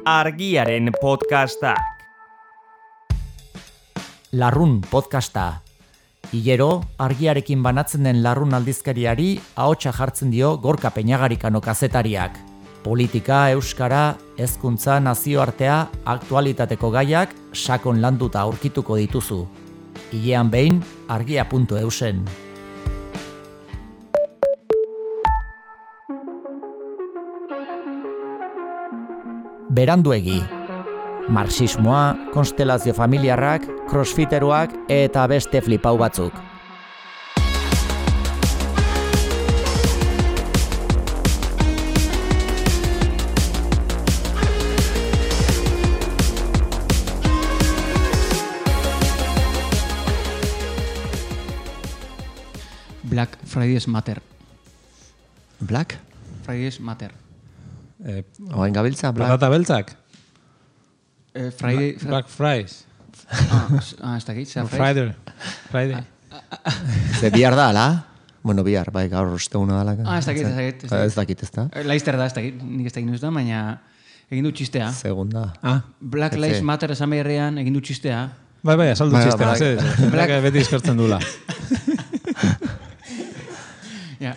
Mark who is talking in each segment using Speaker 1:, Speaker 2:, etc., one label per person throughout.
Speaker 1: Argiaren podcastak.
Speaker 2: Larrun podcasta. Hilero, argiarekin banatzen den Larrun aldizkariari ahotsa jartzen dio Gorka Peñagarikano kazetariak. Politika, euskara, hezkuntza, nazioartea, aktualitateko gaiak sakon landuta aurkituko dituzu. Hilean behin, argia.eusen. Beranduegi. Marxismoa, konstelazio familiarrak, crossfiteroak eta beste flipau batzuk.
Speaker 3: Black Fridays Matter.
Speaker 4: Black?
Speaker 3: Fridays Matter.
Speaker 4: Oain gabiltza?
Speaker 5: Patata beltzak?
Speaker 3: Black
Speaker 5: Fries.
Speaker 3: Ez dakit, zer
Speaker 5: Friday.
Speaker 4: Ze bihar da, ala? Bueno, bihar, bai, gaur osteguna dala.
Speaker 3: Ez dakit.
Speaker 4: Ez dakit, ez da?
Speaker 3: Laizter da, ez dakit, nik ez dakit nuz da, baina egin du txistea.
Speaker 4: Segunda.
Speaker 3: Black Lives Matter esan beharrean egin du txistea.
Speaker 5: Bai, azaldu txistea, ez? Black beti eskertzen dula.
Speaker 3: Ja,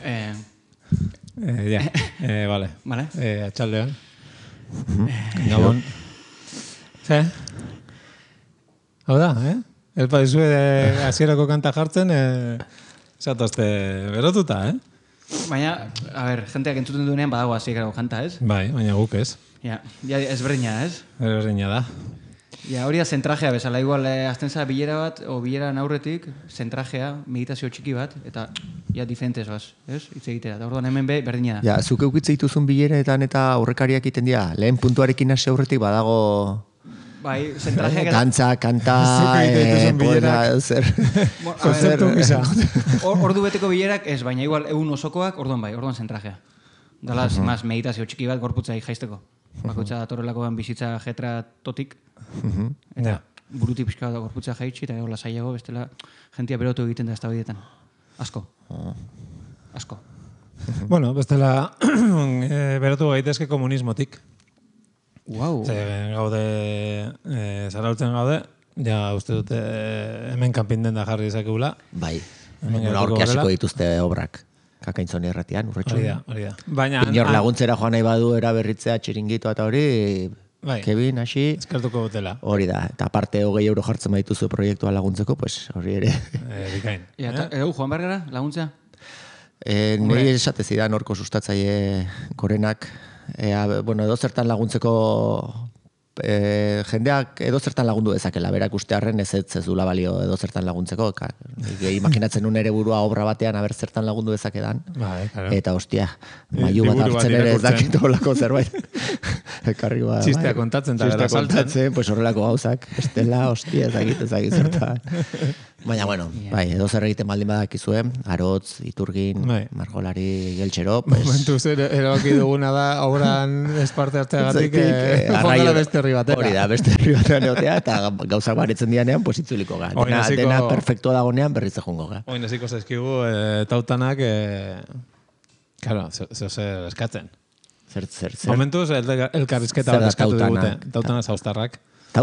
Speaker 5: vale.
Speaker 3: Vale.
Speaker 5: Atxaldean. Gabon. Ze? Hau da, Ez badizue hasierako kanta jartzen, zatozte berotuta,
Speaker 3: Baina, a ber, jenteak entzuten duenean badago hasierako kanta, ez?
Speaker 5: Bai, baina guk ez.
Speaker 3: Ja, ezberdina, ez?
Speaker 5: Ezberdina da.
Speaker 3: Ja, hori da zentrajea bezala, igual azten zara bilera bat, o bileran aurretik, zentrajea, meditazio txiki bat, eta ja diferentez baz, ez? Hitz egitera, eta orduan hemen berdina da.
Speaker 4: Ja, zuk eukitze dituzun bileretan eta aurrekariak iten dira, lehen puntuarekin hasi aurretik badago...
Speaker 3: Bai, zentrajeak...
Speaker 4: Dantza, kanta, zer...
Speaker 5: Konzeptu gisa.
Speaker 3: Ordu beteko bilerak ez, baina igual egun osokoak, orduan zentrajea. Dala, más meditazio txiki bat gorputzai jaisteko. Bakoitza datorrelakoan bizitza jetra totik. Eta buruti pixka da gorputza jaitsi, eta lasaiago, bestela jentia berotu egiten da ez da bidietan. Asko.
Speaker 5: Bueno, bestela berotu gaitezke komunismotik.
Speaker 3: Wow.
Speaker 5: Gaude, zarautzen gaude, ja uste dute hemen kanpinden da jarri izakegula.
Speaker 4: Bai, aurki hasiko dituzte obrak. Kakaintzoni erratian, urretxo.
Speaker 5: Hori da. Baina...
Speaker 4: Inor laguntzera joan nahi badu eraberritzea txiringitoa eta hori, Kevin, hasi...
Speaker 5: Eskertuko dutela.
Speaker 4: Hori da, eta aparte 20 euro jartzen baituzu proiektua laguntzeko, pues hori ere...
Speaker 5: Bikain.
Speaker 3: Eta joan behar gara, laguntzea?
Speaker 4: Nire esate zidan orko sustatzaile Korenak. Bueno, edo zertan laguntzeko... jendeak edo zertan lagundu dezakela, berak ustearren ez dula balio edo zertan laguntzeko, imaginatzen un ere burua obra batean aber zertan lagundu dezakedan, eta hostia, mailu bat hartzen ere ez dakit olako zerbait.
Speaker 5: Txistea kontatzen eta gara saltzen.
Speaker 4: Pues horrelako gauzak, estela, hostia, ez dakit zertan. Baina, bueno, bai, edo zer egiten baldin badakizue, Arotz, Iturgin, Margolari, Geltxero, pues...
Speaker 5: Momentuz erabaki duguna da, obran esparte hartzeagatik, jongela beste herri batera.
Speaker 4: Hori da, beste herri batean egotea, eta gauzak baritzen dianean, pues itzuliko ga. Dena perfektua dagonean berriz egongo ga.
Speaker 5: Oin eziko zaizkigu, tautanak, claro, zer eskatzen.
Speaker 4: Zer.
Speaker 5: Momentuz, elkarrizketa bat eskatu digute. Tautana zauztarrak.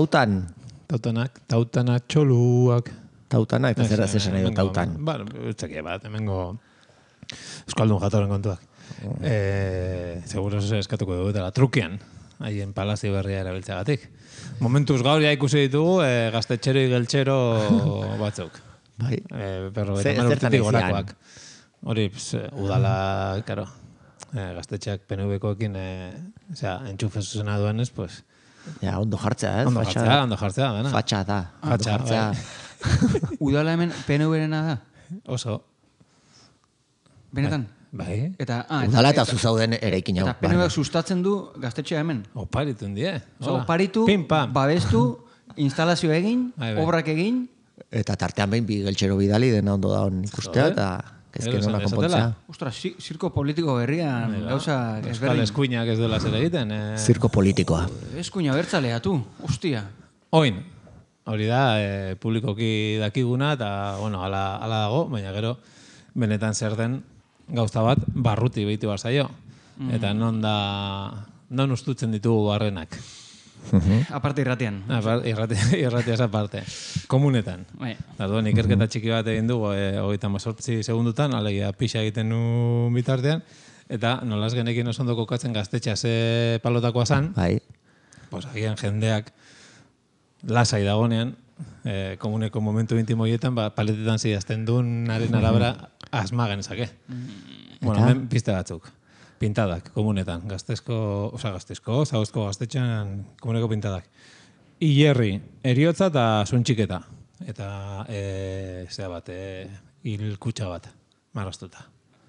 Speaker 5: Tautanak txoluak.
Speaker 4: Tautana, eta zer esan nahi du tautan.
Speaker 5: Bueno, utzekie bat, hemengo eskaldun jatoren kontuak. Seguro eskatuko dugu eta trukian, haien palazio berria erabiltzagatik. Momentuz gaur ja ikusi ditugu gaztetxero geltxero batzuk.
Speaker 4: Bai.
Speaker 5: Perro eta urtetik gorakoak. Hori, udala, karo, gaztetxeak PNV-koekin, entxufe zuzena duenez, pues...
Speaker 4: Ja, ondo jartzea, ez?
Speaker 5: Ondo jartzea, dena.
Speaker 4: Fatxa da.
Speaker 5: Fatxa.
Speaker 3: Udala hemen PNV-rena da?
Speaker 5: Oso.
Speaker 3: Benetan?
Speaker 5: Bai.
Speaker 4: Udala eta zuzauden eraikin hau.
Speaker 3: Eta PNV sustatzen du gaztetxea hemen?
Speaker 5: Oparitun die.
Speaker 3: Oparitu, babestu, instalazio egin, obrak egin.
Speaker 4: Eta tartean behin bi geltxero bidali dena ondo da hon ikustea eta ezken hona konpontzea.
Speaker 3: Ostras, zirko politiko berrian gauza ezberdin.
Speaker 5: Euskal eskuinak ez dela zer egiten.
Speaker 4: Zirko politikoa.
Speaker 3: Eskuina bertzalea, tu, hostia.
Speaker 5: Oin, hori da, publikoki dakiguna, eta, bueno, ala dago, baina gero, benetan zer den gauza bat, barruti behitu bat zaio. Eta non ustutzen ditugu barrenak.
Speaker 3: Aparte irratian.
Speaker 5: Irratiaz aparte. Komunetan. Orduan, ikerketa txiki bat egin dugu, 38 segundutan, alegia pixa egiten nu bitartean, eta nolaz genekin oso ondo kokatzen gaztetxa ze palotakoa zan, pues agian jendeak lasai dagonean, komuneko momentu intimoietan, paletetan zidazten duen naren arabera asma genezake. Bueno, hemen piste batzuk. Pintadak, komunetan. Gaztezko, zagozko gaztetxean komuneko pintadak. Ilerri, eriotza eta zuntxiketa. Eta, zera bat, hilkutxa bat, marraztuta.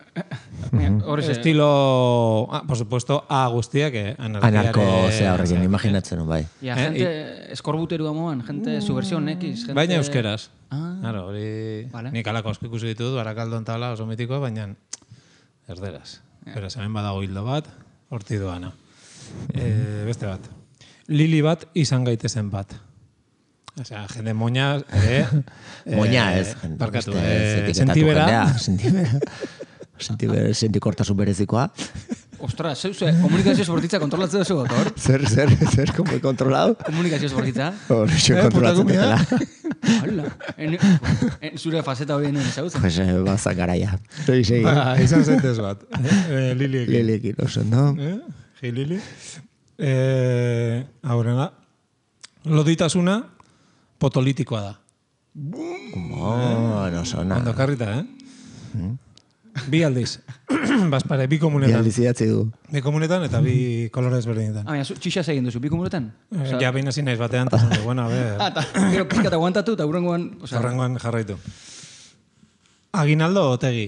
Speaker 5: Estilo, por supuesto, A guztiak,
Speaker 4: anarko, zera horrekin, imaginatzen, bai.
Speaker 3: Ja, gente eskorbuterua moan, gente subversión X.
Speaker 5: Baina euskeraz. Claro, hori, nik alako asko ikusi ditut, Barakaldon tabla oso mitikoa, baina erderaz. Beraz, hemen badago hildo bat, horti doana. Beste bat. Lili bat izan gaitezen bat. Osea, jende moña,
Speaker 4: moña ez.
Speaker 5: Barkatu, sentibera.
Speaker 4: Sentikortasun berezikoa.
Speaker 3: Ostras, komunikazio esportitza kontrolatzen duzu, doktor?
Speaker 4: Zer, como kontrolado?
Speaker 3: Komunikazio esportitza?
Speaker 4: Horrexo kontrolatzen dela.
Speaker 3: Hala. Zure faceta hori nuen ezagutzen?
Speaker 4: Pues, bazan garaia.
Speaker 5: Izan zaitez bat. Liliekin.
Speaker 4: Liliekin, oso, no?
Speaker 5: Lili. Aurrena. Loditasuna potolitikoa da.
Speaker 4: No sona.
Speaker 5: Ondo karrita, Bi aldiz. Bazpare, bi komunetan.
Speaker 4: Bi aldiz idatzi du.
Speaker 5: Bi komunetan eta bi kolorez berdinetan.
Speaker 3: Txixaz egin duzu, bi komunetan?
Speaker 5: Ja, behin hasi naiz batean, bueno, a ver.
Speaker 3: Gero pizkat aguantatu eta hurrengoan...
Speaker 5: Hurrengoan jarraitu. Aginaldo Otegi.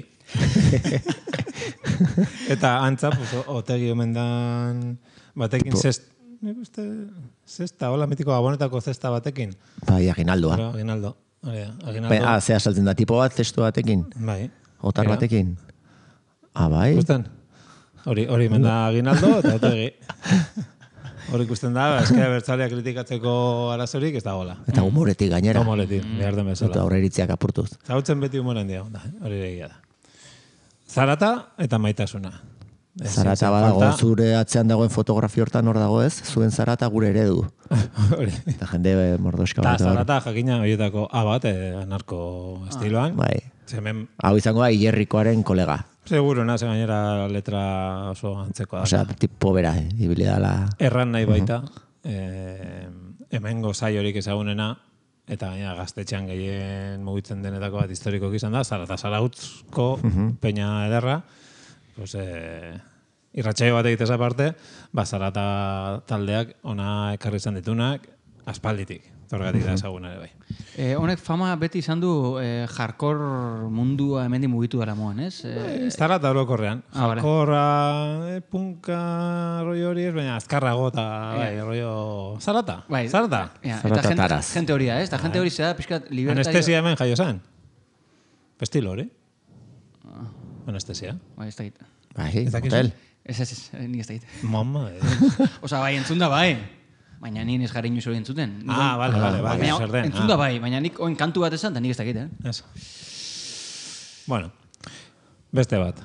Speaker 5: Eta antza, Otegi omendan batekin zesta, hola mitiko gabonetako zesta batekin.
Speaker 4: Bai, aginaldoa.
Speaker 5: Aginaldo.
Speaker 4: Zea saltzen da, tipo bat zestu batekin.
Speaker 5: Bai.
Speaker 4: Otar batekin. Bai.
Speaker 5: Ikusten? Hori menda aginaldo eta Otegi. Hori ikusten da, eskera bertzalea kritikatzeko arazorik ez da gola.
Speaker 4: Eta humoretik gainera.
Speaker 5: Humoretik, behar den bezala.
Speaker 4: Eta horreritziak apurtuz.
Speaker 5: Zautzen beti humoren dia, hori egia da. Zarata eta maitasuna.
Speaker 4: Zarata badago, zure atzean dagoen fotografia hortan hor dago ez, zuen zarata gure eredu. Eta jende mordoska bat.
Speaker 5: Eta zarata jakina horietako A bat, anarko estiloan.
Speaker 4: Bai. Hau izango da, Ilerrikoaren kolega.
Speaker 5: Seguro, naze gainera letra oso antzekoa.
Speaker 4: Osea, tipo bera, ibili dala.
Speaker 5: Erran nahi baita, hemengo saiorik ezagunena, eta gaina gaztetxean gehien mugitzen denetako bat historikoak izan da, Zarata Zarautzko peña ederra, pues, irratsaio bat egitez aparte, Zarata taldeak ona ekarri izan ditunak, aspalditik. Torgatik da ezaguna ere bai.
Speaker 3: Honek fama beti izan du hardcore mundua hemendik mugitu dara moan, ez?
Speaker 5: Zarata orokorrean. Hardcorra, punka rollo hori ez, baina azkarrago eta rollo... Zarata? Zarata?
Speaker 3: Zarata taraz. Gente horia, ez? Eta gente hori zera pixkat libertario...
Speaker 5: Anestesia hemen jaio zen? Estilo hori? Anestesia?
Speaker 3: Bai, ez da git.
Speaker 4: Bai, hotel.
Speaker 3: Ez, nik ez da git.
Speaker 5: Mama,
Speaker 3: Osa, bai, entzun da bai. Baina nien ez garen hori entzuten.
Speaker 5: Bale.
Speaker 3: Entzun da bai, baina nik oin kantu bat esan, eta nik ez dakit,
Speaker 5: Eso. Bueno, beste bat.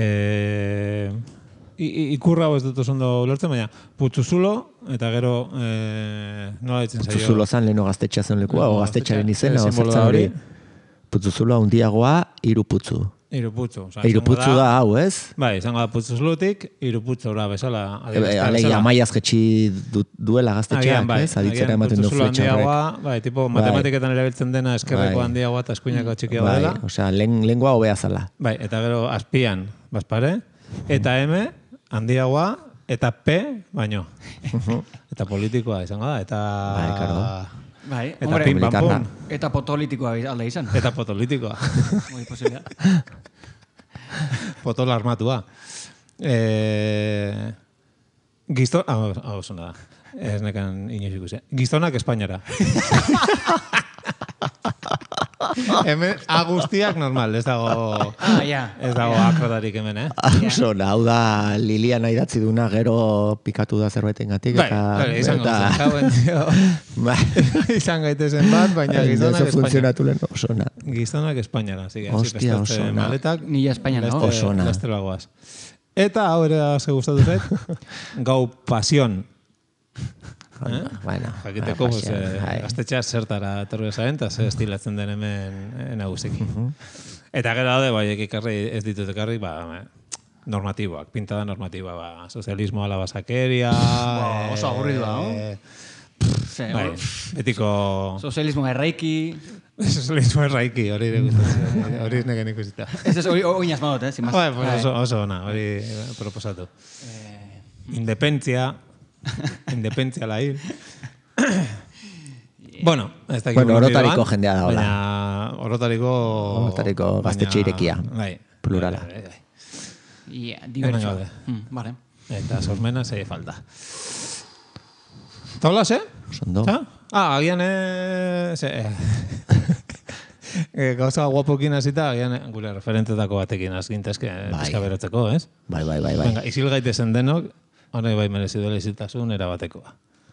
Speaker 5: Ikurra ez dut oso ondo ulertzen, baina Putzuzulo, eta gero nola ditzen zaio?
Speaker 4: Putzuzulo zan leheno gaztetxea zen lekua, o gaztetxaren izena, o zertzen hori. Putzuzulo handiagoa, Iruputzu. Iruputzu da hau, ez?
Speaker 5: Bai, izango da Putzuzulotik, Iruputzu da bezala.
Speaker 4: Alegia maiaz jetxi duela gaztetxeak, ez? Aditzera ematen du fletxa horrek.
Speaker 5: Bai, tipo matematiketan erabiltzen dena eskerreko handiagoa eta eskuinako txikiagoa dela.
Speaker 4: Bai, osea, lengua hobea zala.
Speaker 5: Bai, eta gero azpian, bazpare, eta M, handiagoa, eta P, baino. Eta politikoa izango da, eta...
Speaker 4: Bai, karo.
Speaker 3: Bai,
Speaker 5: eta pim-pam-pum.
Speaker 3: Eta potolitikoa alde izan.
Speaker 5: Eta potolitikoa.
Speaker 3: Muy posible.
Speaker 5: Potol armatua. Gizton... Hau zona da. Ez nekan inoiz ikusi. Gizonak Espainiara. Hemen aguztiak normal, ez dago... Ez dago akrodarik hemen,
Speaker 4: Zona, hau da Liliana idatzi duna, gero pikatu da zerbaiten gatik.
Speaker 5: Bai, izango izan gaitezen bat, baina gizonak Espainiara. Gizonak Espainiara,
Speaker 4: Ostia, oso na.
Speaker 3: Nila Espainiara, no?
Speaker 4: Oso na.
Speaker 5: Eta hau ere ze gustatu zait, Gau Pasión.
Speaker 4: Bueno,
Speaker 5: jakiteko, gaztetxea zertara etorri zaren, eta ze estilatzen den hemen nagusiki. Eta gero daude, bai, ekarri ez ditut ekarri, normatiboak, pintada normatiba, sozialismo ala basakeria...
Speaker 3: Oso aburridua,
Speaker 5: Bai, betiko...
Speaker 3: Sozialismo erraiki...
Speaker 5: Sozialismo erraiki, hori neken ikusita.
Speaker 3: Ez hori oinaz madot, sin más.
Speaker 5: Bai, pues oso ona, hori proposatu. Independentzia la hil. Bueno, ez dakik...
Speaker 4: Bueno, orotariko jendea da, hola.
Speaker 5: Baina, orotariko
Speaker 4: gaztetxe irekia.
Speaker 5: Bai.
Speaker 4: Plurala.
Speaker 3: Diverso. Vale.
Speaker 5: Eta sormena zei falta. Eta hola, ze?
Speaker 4: Sondo.
Speaker 5: Agian, gauza guapokin hasita, agian gure referentetako batekin azgintezke pizka berotzeko, ez?
Speaker 4: Bai.
Speaker 5: Venga, izil gaitezen denok, hori bai merezi duela iziltasun erabatekoa.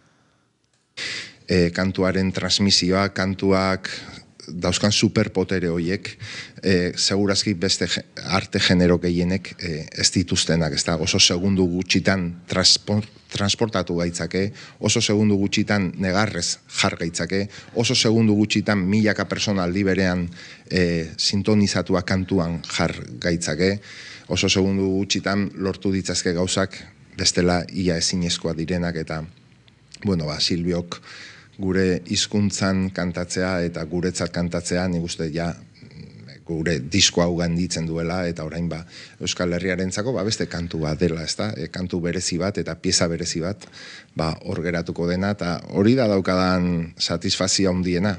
Speaker 6: Kantuaren transmisioa, kantuak dauzkan superpotere horiek, segurazki beste arte genero gehienek ez dituztenak, ez da, oso segundu gutxitan transportatu gaitzake, oso segundu gutxitan negarrez jar gaitzake, oso segundu gutxitan milaka persona aldi berean sintonizatua kantuan jar gaitzake, oso segundu gutxitan lortu ditzazke gauzak bestela ia ezinezkoa direnak, eta bueno, Silbiok gure hizkuntzan kantatzea eta guretzat kantatzea, nik uste ja gure disko hau ganditzen duela, eta orain Euskal Herriarentzako beste kantu bat dela, ezta? Kantu berezi bat eta pieza berezi bat hor geratuko dena, eta hori da daukadan satisfazio handiena.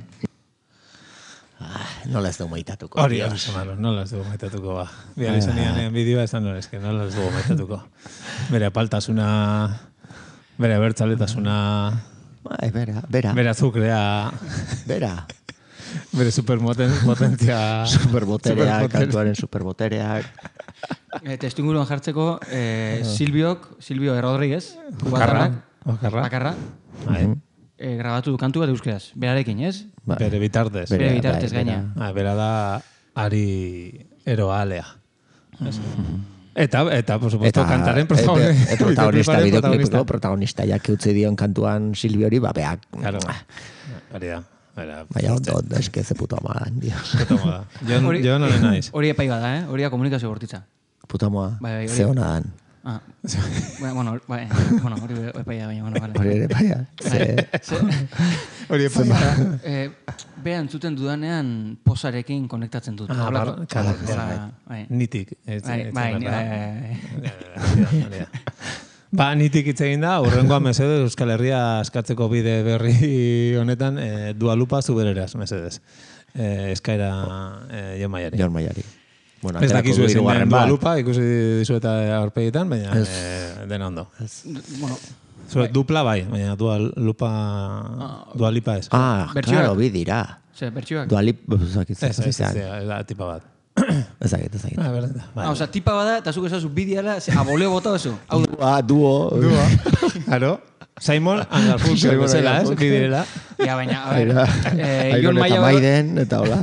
Speaker 4: Nola ez dugu maitatuko.
Speaker 5: Hori, nola ez dugu maitatuko, Bihar izanian bideoa esan norezke, nola ez dugu maitatuko. Bere apaltasuna, bere bertzaletasuna... Bera. Bera azukrea.
Speaker 4: Bera.
Speaker 5: Bere superpotentzia.
Speaker 4: Superbotereak, kantuaren superbotereak.
Speaker 3: Testuinguruan jartzeko, Silvio Rodríguez, bakarra. Grabatu du kantu bat euskeraz. Berarekin, ez?
Speaker 5: Bere bitartez.
Speaker 3: Bere bitartez gaina.
Speaker 5: Bera da Ari Eroalea. Eta, por supuesto, kantaren
Speaker 4: protagonista, bideoklipiko protagonista, jak utzi dion kantuan Silbiori, beak.
Speaker 5: Claro, hori da.
Speaker 4: Baina ondo, eske ze puto ama da, dio.
Speaker 5: Puto ama da. Jo no le naiz.
Speaker 3: Hori epai bada, hori da komunikazio bortitza.
Speaker 4: Puto ama, ze hona dan.
Speaker 3: Bueno, hori epai da, baina, vale.
Speaker 4: Hori epai da,
Speaker 5: hori epai da.
Speaker 3: Behan zuten dudanean posarekin konektatzen dut.
Speaker 5: Nitik. Nitik hitz egin da, urrengoa mesedez Euskal Herria askatzeko bide berri honetan Dualupa zubereraz, mesedez. Eskaira Jon Maiari.
Speaker 4: Ez
Speaker 5: dakizu ezin den Dualupa, ikusi dizu eta aurpegietan, baina dena ondo. Dupla bai, baina Dualipa ez.
Speaker 4: Claro, bi dira.
Speaker 3: Bertxuak?
Speaker 4: Dualipa,
Speaker 5: ez tipa bat.
Speaker 4: Ezagit.
Speaker 3: Osa, tipa bada, eta zuk esazu bidiala, aboleo bota oso.
Speaker 4: Duo.
Speaker 5: Claro. Simon and Garfunkel, bezala, ez? Bidirela.
Speaker 3: Ja, baina, a ver.
Speaker 4: Iron eta Maiden, eta hola.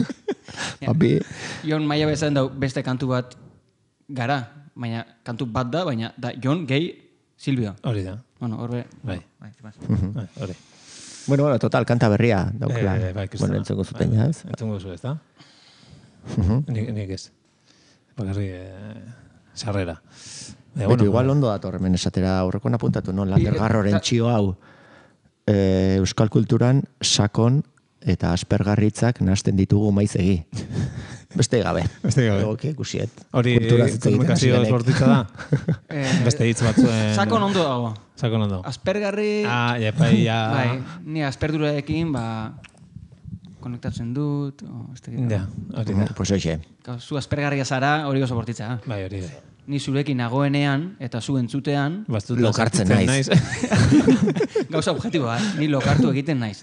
Speaker 3: Jon Maia bezaren dau beste kantu bat gara, baina kantu bat da, baina da Jon gehi Silvio.
Speaker 5: Hori da.
Speaker 3: Bueno, horbe...
Speaker 5: Bai. Hori.
Speaker 4: Bueno, total, kanta berria daukela. Bueno, entzengo zuten ja, ez?
Speaker 5: Entzengo zu, ez da? Nik ez. Bakarri sarrera.
Speaker 4: Beto, igual ondo dator, hemen esatera aurrekoan apuntatu, no? Lander Garroren txio hau euskal kulturan sakon eta aspergarritzak nahasten ditugu maizegi. Beste gabe. Egoke, ikusiet.
Speaker 5: Hori komunikazio esportitza da? Beste hitz batzuen...
Speaker 3: Sakon ondo dago.
Speaker 5: Sakon ondo.
Speaker 3: Aspergarri...
Speaker 5: Bai,
Speaker 3: ni asperduraekin, konektatzen dut...
Speaker 5: Ja, hori da.
Speaker 4: Pues hoxe.
Speaker 3: Zu aspergarria zara, hori oso bortitza.
Speaker 5: Bai, hori da.
Speaker 3: Ni zurekin nagoenean, eta zu entzutean...
Speaker 4: Lokartzen naiz.
Speaker 3: Gauza objetiboa, ni lokartu egiten naiz.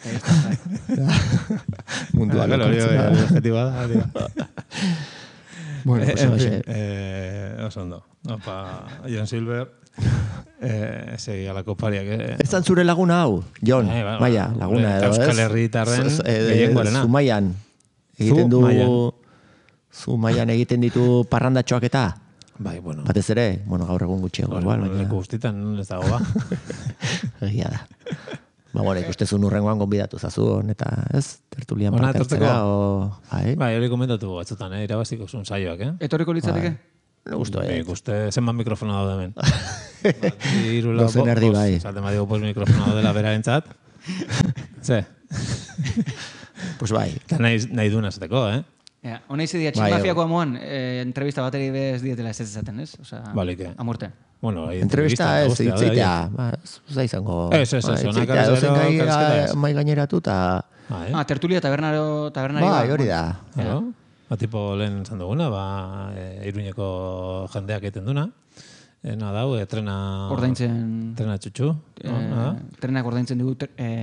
Speaker 4: Mundua lokartzen
Speaker 5: naiz. Objetiboa da.
Speaker 4: Bueno, pues hoxe.
Speaker 5: Oso ondo. Opa, Jon Silver... Segi alako pariak.
Speaker 4: Ez zan zure laguna hau, Jon, Maia, laguna edo, ez?
Speaker 5: Euskal Herritarren gehiengoarena.
Speaker 4: Zumaian. Egiten du... Zumaian egiten ditu parrandatxoak eta...
Speaker 5: Bai, bueno.
Speaker 4: Batez ere, gaur egun gutxiago.
Speaker 5: Leku guztitan ez dago,
Speaker 4: Egia da. Ba, bueno, ikustezun urrengoan gonbidatu zazun, eta ez, tertulian
Speaker 5: Ona
Speaker 4: parte hartzera,
Speaker 5: etortzeko? Bai, hori komentatu batzutan, irabaziko zuen saioak,
Speaker 3: Etorriko litzateke?
Speaker 4: Gusto,
Speaker 5: Ikuste, zenbat mikrofona daude hemen.
Speaker 4: Dozen erdi bai.
Speaker 5: Zaten badigo, mikrofona daudela berarentzat. Ze?
Speaker 4: Pues bai.
Speaker 5: Eta nahi duna zeteko,
Speaker 3: Ja, hona izi dia, txinmafiako amoan, entrevista bateri bez dietela ez ezaten, ez? Osa,
Speaker 5: Balike.
Speaker 3: amurte.
Speaker 5: Bueno,
Speaker 4: entrevista ez, itzeitea. Zuza izango.
Speaker 5: Ez,
Speaker 4: itzeitea, dozen gai mai gaineratu, eta...
Speaker 3: tertulia tabernari.
Speaker 4: Bai, hori da.
Speaker 5: Tipo lehen zan duguna, Iruñeko jendeak egiten duna. Dau, trena...
Speaker 3: Ordaintzen...
Speaker 5: Trena txutxu.
Speaker 3: Trenak ordaintzen dugu...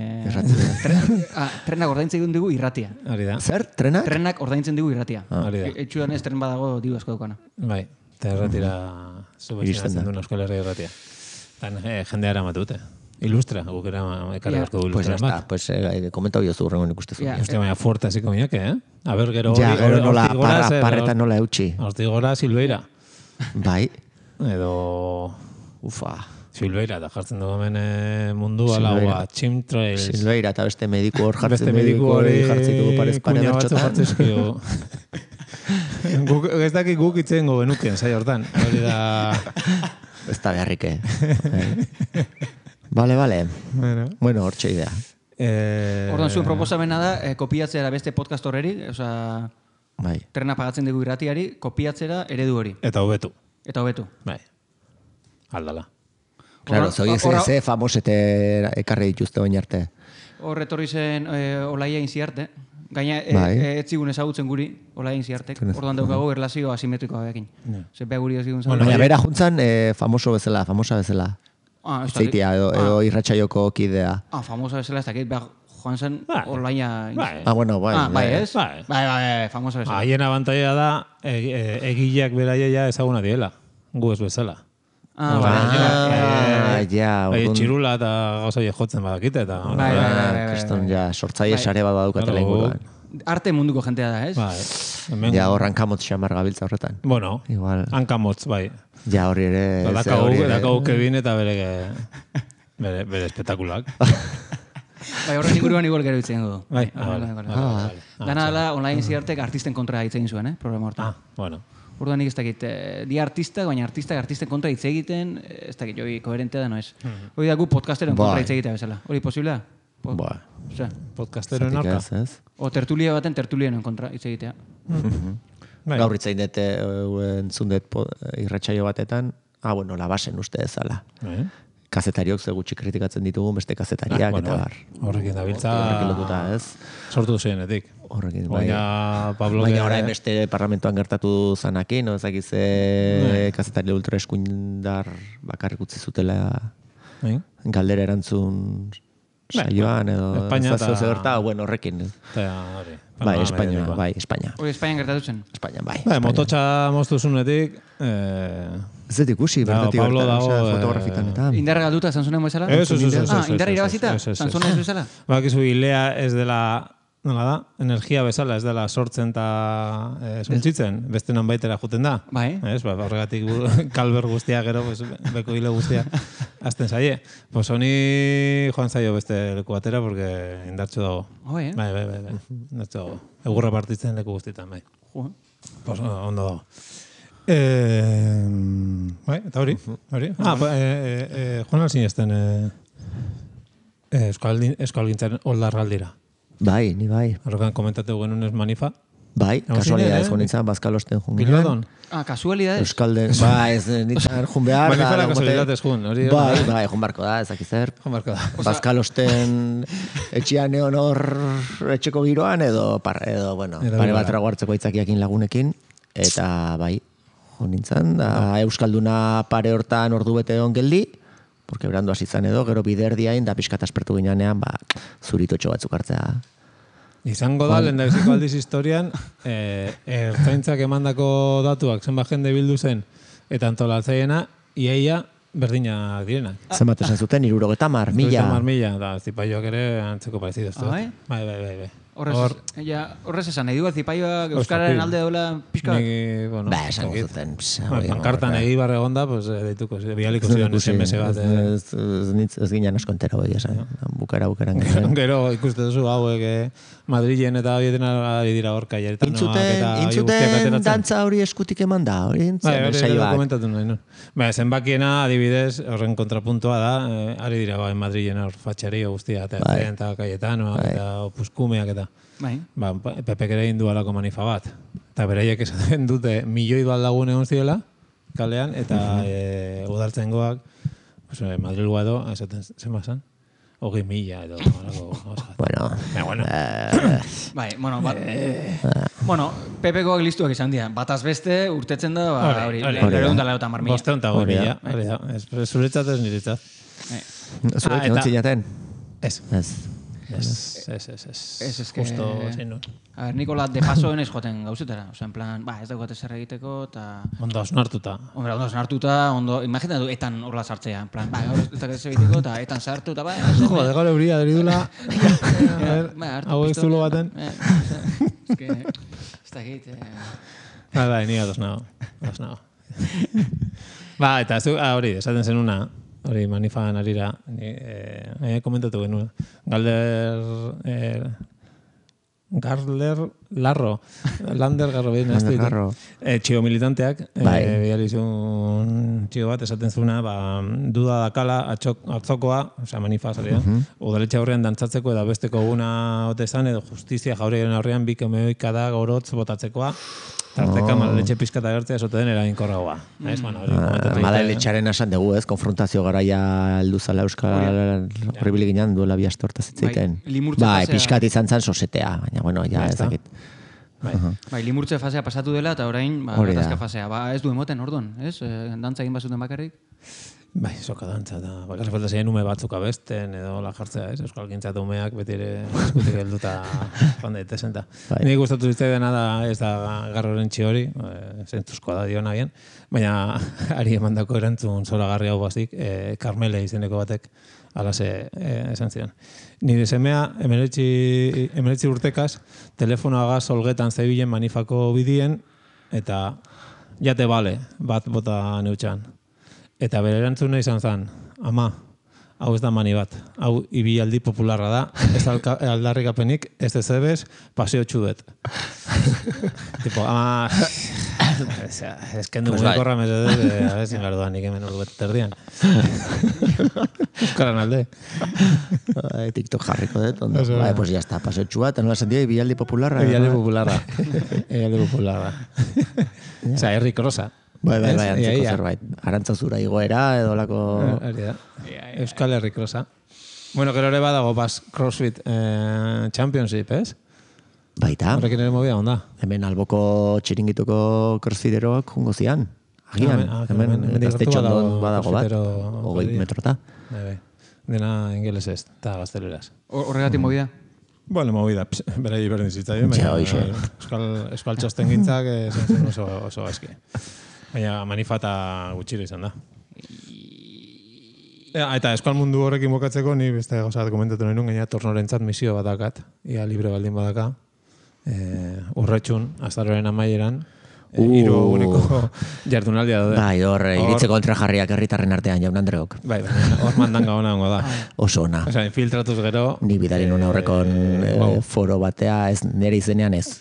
Speaker 3: Trenak ordaintzen dugu irratia.
Speaker 5: Hori da.
Speaker 4: Zer, trenak?
Speaker 3: Trenak ordaintzen dugu irratia.
Speaker 5: Hori da.
Speaker 3: Etxudan ez tren badago diru asko daukana.
Speaker 5: Bai, eta erratira subventzionatzen duen Euskal Herria irratia. Jendea eramate dute. Ilustra, guk ekarri barko du ilustra bat.
Speaker 4: Pues komentau biozu urrengo ikustezu.
Speaker 5: Hostia, baina fuerte hasiko minak, A ber, gero
Speaker 4: gero nola parreta nola eutxi.
Speaker 5: Hortik gora Silveira.
Speaker 4: Bai.
Speaker 5: Edo...
Speaker 4: Ufa.
Speaker 5: Silveira, eta jartzen dugu hemen mundu alaua, chimtrails.
Speaker 4: Silveira, eta beste mediku hor jartzen. Beste mediku hori jartzitugu parez pare bertxotan.
Speaker 5: Ez dakik guk itzen gobenuken, zai hortan. Hori da...
Speaker 4: Ez da beharrik, Vale. Bueno, hortxe idea.
Speaker 3: Ordan, zuen proposamena da, kopiatzera beste podcast horreri, oza...
Speaker 4: Bai.
Speaker 3: Trena pagatzen dugu irratiari, kopiatzera eredu hori.
Speaker 5: Eta hobetu.
Speaker 3: Bai.
Speaker 5: Aldala.
Speaker 4: Claro, zoiek ze famosete ekarri dituzte oin arte.
Speaker 3: Hor etorri zen Olaia Inziarte. Gaina, ez zigun ezagutzen guri, Olaia Inziartek. Ordan daukago erlazio asimetrikoa bekin. Zepea guri ez zigun zen.
Speaker 4: Baina bera juntzan famosa bezala. Zeitia, edo irratxaioko kidea.
Speaker 3: Famosa bezala, ez dakit, joan zen Olaia...
Speaker 4: Bueno, bai.
Speaker 3: Bai, ez? Bai, famosa bezala.
Speaker 5: Haien abantaia da, egileak beraia ezaguna diela. Gu ez bezala. Txirula eta gauza jotzen badakite.
Speaker 4: Kriston, sortzaile sare bat badukatela inguruan.
Speaker 3: Arte munduko jentea da, ez?
Speaker 4: Ja, hor hankamotz xamar gabiltza horretan.
Speaker 5: Bueno, hankamotz, bai.
Speaker 4: Ja, hori ere...
Speaker 5: Dakau Kevin eta bere espetakulak.
Speaker 3: Bai, horren inguruan igual gero itzen dugu.
Speaker 5: Bai,
Speaker 3: dana dela online ziartek artisten kontra hitz egin zuen, programa hortan.
Speaker 5: Bueno.
Speaker 3: Orduan nik ez dakit, di artista, baina artisten kontra hitz egiten, ez dakit, joi koherentea da, no ez. Hori da gu podcasteron kontra hitz egitea bezala. Hori posiblea?
Speaker 5: Podcasteron arka?
Speaker 3: O tertulia baten tertulienen kontra hitz egitea.
Speaker 4: Gaur hitz egin dute entzundet irratsaio batetan, bueno, la basen uste ezala. Kazetariok ze gutxi kritikatzen ditugu beste kazetariak eta bar.
Speaker 5: Horrekin dabiltza sortu zenetik.
Speaker 4: Horrekin, baina orain beste parlamentoan gertatu zanakin, ezakiz kazetari ultra eskuindar bakarrik utzi zutela galdera erantzun saioan edo zazio gerta, horrekin. Bai, Espainia.
Speaker 3: Hori Espainian gertatu zen?
Speaker 4: Espainian, bai.
Speaker 5: Mototxa moztu zunetik...
Speaker 4: Ez dut ikusi, bertatik fotografitan eta...
Speaker 3: Indarra galduta, Sansonen bezala? Indarra irabazita, Sansonen bezala?
Speaker 5: Bakizu, hilea ez dela, nola da, energia bezala, ez dela sortzen eta zuntzitzen, beste non baitera juten da.
Speaker 3: Bai.
Speaker 5: Horregatik kalber guztia gero, beko hile guztia azten zaie. Pues honi joan zaio beste leku batera, porque indartxo dago. Bai, indartxo dago. Egurra partitzen leku guztietan, bai. Pues ondo dago. Eta hori. Joan alzin ezten Euskalgintzaren oldarraldira.
Speaker 4: Bai, ni bai.
Speaker 5: Horrekan komentatu genuen ez manifa.
Speaker 4: Bai, kasualidades joan Bazkalosten jun
Speaker 5: ginean.
Speaker 3: Kasualidades?
Speaker 4: Euskalden, bai, ez nintzen jun behar.
Speaker 5: Manifara kasualidades jun.
Speaker 4: Bai, jun barko da, ezakizer. Bazkalosten etxian egon hor etxeko giroan edo pare bat raguartzeko aitzakiakin lagunekin. Eta bai, jun nintzen, Euskalduna pare hortan ordu bete egon geldi, porque berandu hasi zan edo, gero biderdiain da pixkat aspertu ginean, zuritotxo batzuk hartzea.
Speaker 5: Izango da, lehendabiziko aldiz historian, ertzaintzak emandako datuak zenbat jende bildu zen, eta antolatzaiena, iaia berdinak direnak.
Speaker 4: Zenbat esan zuten, 70.000.
Speaker 5: 70.000, da, zipaioak ere antzeko parezido. Bai? Bai.
Speaker 3: Horrez esan, nahi du zipaioak Euskararen alde dola pixka?
Speaker 4: Bueno, esan gozuten.
Speaker 5: Pankartan Egibar egonda, pues deituko, bialiko ziren SMS bat.
Speaker 4: Ez ginen asko entera hori, esan. Bukaran.
Speaker 5: Gero ikuste duzu hauek Madrilen eta bieten ari dira horka jaretanoak.
Speaker 4: Intzuten dantza hori eskutik eman da, hori
Speaker 5: saioak. Komentatu nahi, no? Zenbakiena, adibidez, horren kontrapuntua da, ari dira Madrilen hor fatxario guztia, eta Cayetanoak, eta opuskumeak eta. Pepek ere indu alako manifa bat. Eta beraiek esaten dute milioi bat lagun egon zidela, kalean, eta udaltzengoak, Madrilgoa edo, esaten zen bazan? 20.000 edo.
Speaker 3: Bueno, Pepekoak listuak izan dira. Bataz beste, urtetzen da, hori, 150.000.
Speaker 5: Bosteun eta 1.000. Zuretzat ez niretzat.
Speaker 4: Zuretzat non zinaten?
Speaker 5: Ez. Justo zein nun.
Speaker 3: A ver, Nikola, de paso enez joten gauzetara. Osa, en plan, ez dago zer egiteko, eta...
Speaker 5: Ondo osnartuta.
Speaker 3: Ondo osnartuta, imagina du, etan horla sartzea. En plan, ez dago zer egiteko, eta etan sartu, eta
Speaker 5: Jode, gaur euria, deridula. Hau ez zulo baten.
Speaker 3: Ez da egit...
Speaker 5: Ni ados nago. Eta hori, esaten zenuna, hori manifan arira, komentatu genuen. Lander Garro, txio militanteak, bializun txio bat, esaten zuna, duda dakala, atzokoa, manifa zaria, udaletxe aurrean dantzatzeko edo besteko guna ote zan, edo justizia jaurien aurrean bikemeoika da gorotz botatzekoa, tarteka malaletxe pizkata gertzea esote den eraginkorragoa.
Speaker 4: Malaletxaren esan dugu, konfrontazio garaia heldu zala Euskal horribili ginen duela bi aste hortaz hitzeiten. Pizkat izan zan sosetea, baina bueno, ja ez dakit.
Speaker 3: Limurtze fasea pasatu dela eta orain gatazka fasea. Ez du emoten orduan, ez? Dantza egin bazuten bakarrik?
Speaker 5: Soka dantza eta bakarrik falta zein ume batzuk abesten edo la jartzea, ez? Euskal gintzat umeak beti ere eskutik helduta joan daitezen. Ni gustatu zitzaidana da ez da Garroren hori, zentzuzkoa da diona bien, baina ari emandako erantzun zoragarri hau bazik, Karmele izeneko batek alase esan ziren. Nire semea, emeretzi urtekaz, telefonoagaz olgetan zebilen manifako bidien, eta jate bale, bat bota neutxan. Eta bere erantzuna izan zen, ama, hau ez da mani bat, hau ibilaldi popularra da, ez aldarrikapenik, ez ezebez, paseo txudet. Tipo, ama... Ez kendu mugikorra mesedez, ezin garduan nik hemen urdu beterdian. Euskaran alde.
Speaker 4: TikTok jarriko dut, ondo. Pues ya está, paseo txuat, nola sentia, ibilaldi popularra.
Speaker 5: Ibilaldi popularra. Osa, herri krosa.
Speaker 4: Antzeko zerbait. Arantzazura igoera, edo lako...
Speaker 5: Euskal Herri krosa. Bueno, gero ere badago, CrossFit Championship, ez?
Speaker 4: Baita.
Speaker 5: Horrekin ere movida, onda?
Speaker 4: Hemen alboko txiringituko crossfiteroak jungo zian. Agian, hemen gaztetxo ondon badago bat. 20 metrota.
Speaker 5: Dena ingeles ez, eta gazteleraz.
Speaker 3: Horregatik movida?
Speaker 5: Bueno, movida, bera hiberden zitzaien, Euskal txosten gintzak zen oso gaizki. Baina manifata gutxiro izan da. Eta Euskal mundu horrekin bokatzeko, ni beste gauzat komentatu nahi nun, gaina tornorentzat misio badakat, ia libre baldin badaka, urretxun, azaroren amaieran, 3 uniko jardunaldia daude.
Speaker 4: Bai, hor, iritzeko kontrajarriak herritarren artean jaun Andreok.
Speaker 5: Bai, hor mandanga ona hongo da.
Speaker 4: Oso ona.
Speaker 5: Osa, infiltratuz gero...
Speaker 4: Ni bidalin una horrekon foro batea, ez nire izenean ez.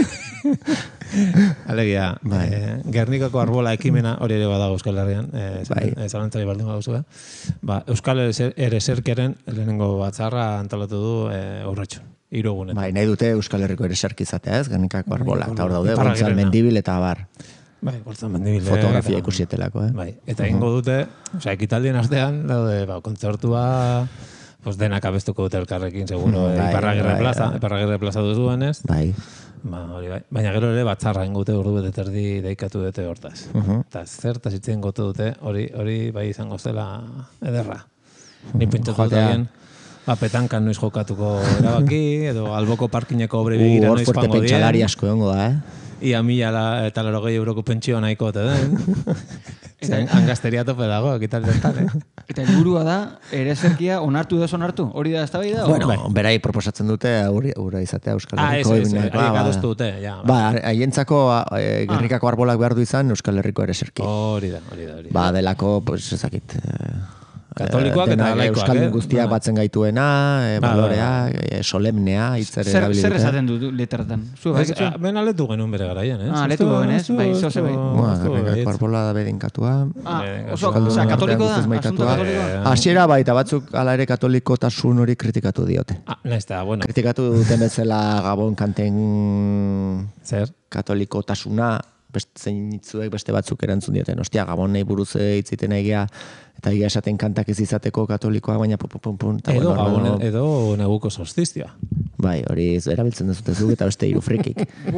Speaker 5: Alegia, Gernikako arbola ekimena hori ere badago Euskal Herrian, zalantzari baldin baduzu. Euskal Ereserkeren lehenengo batzarra antolatu du urretxun. Irugunetan.
Speaker 4: Bai, nahi dute Euskal Herriko ereserki izatea, ez? Gernikako arbola. Eta hor daude, Gontzal Mendibil eta bar.
Speaker 5: Bai, Gontzal Mendibil.
Speaker 4: Fotografia ikusietelako,
Speaker 5: Bai, eta ingo dute, ekitaldien artean, daude, kontzertua, denak abestuko dute elkarrekin, seguro, Iparragirre plaza duzuen, ez?
Speaker 4: Bai.
Speaker 5: Baina gero ere batzarra ingute urdu bete terdi deikatu dute hortaz. Eta zertaz itzen gote dute, hori bai izango zela ederra. Ni pentsatu dut agien, petankan noiz jokatuko erabaki, edo alboko parkineko obre begira noiz joango dien. Fuerte pentsalari asko egongo da,
Speaker 2: Ia
Speaker 5: 1.080 euroko pentsio nahiko ote den. Angazteria tope dago, ekitaldetan,
Speaker 3: Eta helburua da, ereserkia onartu edo onartu? Hori da eztabaida?
Speaker 4: Bueno, berai proposatzen dute ura izatea Euskal Herriko.
Speaker 5: Adostu dute, ja.
Speaker 4: Haientzako gernikako arbolak behar du izan Euskal Herriko ereserkia.
Speaker 5: Hori da.
Speaker 4: Delako, pues ezakit...
Speaker 5: Katolikoak eta laikoak,
Speaker 4: Euskaldun guztiak batzen gaituena, baloreak, solemnea, itzere erabili dute.
Speaker 3: Zer esaten du literatan?
Speaker 5: Ben aletu genuen bere garaian,
Speaker 3: aletu genuen, bai, zoze bai.
Speaker 4: Gernikako arbola da bedinkatua.
Speaker 3: Katoliko da? Asunto katolikoa?
Speaker 4: Hasiera baita batzuk ala ere katolikotasun hori kritikatu diote.
Speaker 5: Nahizta, bueno.
Speaker 4: Kritikatu duten bezala Gabon kanten katolikotasuna, zeinitzuek beste batzuk erantzun dioten. Ostia, Gabonei buruz hitziten egia, eta egia esaten kantak ez izateko katolikoa, baina pum.
Speaker 5: Edo Gabon, edo neguko solstizioa.
Speaker 4: Bai, hori erabiltzen dezute zuk eta beste hiru frikik.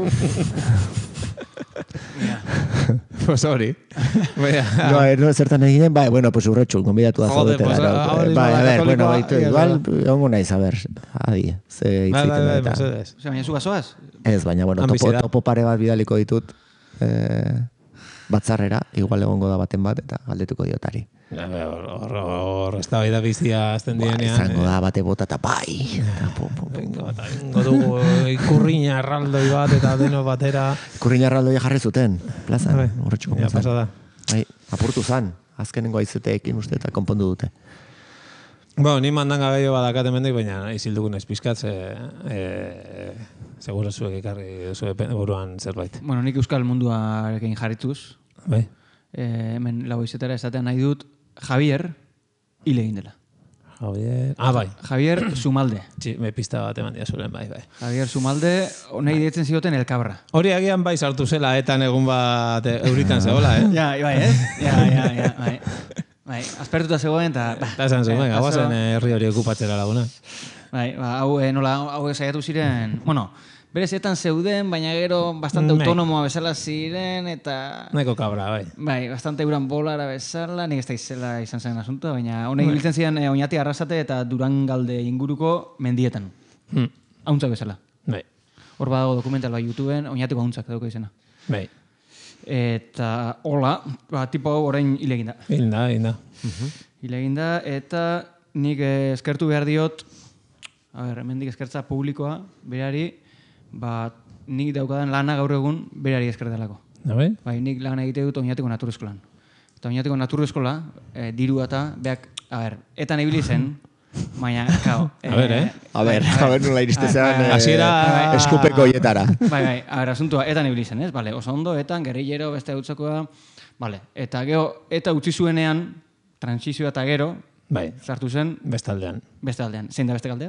Speaker 5: Pues hori.
Speaker 4: No, zertan eginen, bai, bueno, pues urretxu, konbidatu da zaudetela. Bai, a ver, bueno, igual, ongo naiz, a ver, adi, ze hitziten da eta.
Speaker 3: Baina zu bazoaz?
Speaker 4: Ez, baina, bueno, topo pare bat bidaliko ditut, batzarrera, igual egongo da baten bat, eta galdetuko diotari.
Speaker 5: Hor ez da bai da bizia azten dienean.
Speaker 4: Izango da bate bota eta bai.
Speaker 5: Ingo dugu ikurriña erraldoi bat eta deno batera.
Speaker 4: Ikurriña erraldoia jarri zuten, plazan. Horretxuko
Speaker 5: ja, pasada.
Speaker 4: Apurtu zan, azkenengo aizeteekin uste eta konpondu dute.
Speaker 5: Bueno, ni mandanga gehiago badakat emendik, baina izildugu naiz pizkat, seguro zuek ekarri zuen buruan zerbait.
Speaker 3: Bueno, nik euskal munduarekin jarrituz.
Speaker 5: Bai.
Speaker 3: Hemen lau izetara esaten nahi dut, Javier hile egin dela.
Speaker 5: Bai.
Speaker 3: Javier Zumalde.
Speaker 5: Me pista bat eman dia zuren, bai.
Speaker 3: Javier Zumalde, nahi deitzen zioten El Cabra.
Speaker 5: Hori agian bai sartu zela, etan egun bat euritan zegoela,
Speaker 3: Ja, bai, ez? Ja, bai. Azpertuta zegoen, eta...
Speaker 5: Eta esan zuen, guazen herri hori okupatzera laguna.
Speaker 3: Bai, hau saiatu ziren, bueno, berezetan zeuden, baina gero bastante autonomoa bezala ziren, eta...
Speaker 5: Neko kabra, bai.
Speaker 3: Bai, bastante euran bolara bezala, nik ez da izela izan zen asuntoa, baina honek biltzen ziren Oñati Arrasate eta Durangalde inguruko mendietan. Hauntzak bezala.
Speaker 5: Bai.
Speaker 3: Hor badago dokumental bai YouTubeen, Oñatiko hauntzak dauko izena.
Speaker 5: Bai.
Speaker 3: Eta, hola, tipo hau orain hile egin da. Hile egin da, eta nik eskertu behar diot, hemendik eskertza publikoa, berari, nik daukadan lana gaur egun berari eskerdelako. Bai, nik lana egite dut Oñatiko Naturreskolan. Eta Oñatiko Naturreskola, dirua eta, etan ibili zen, baina, kao.
Speaker 4: A ver, nola iriste zean eskupeko hietara.
Speaker 3: Bai, asuntua, etan ibili zen, ez? Bale, oso ondo, etan, gerrillero, beste utzakoa, bale. Eta gero, eta utzi zuenean, transizioa eta gero, sartu zen...
Speaker 5: Bestaldean.
Speaker 3: Zein da beste kaldea?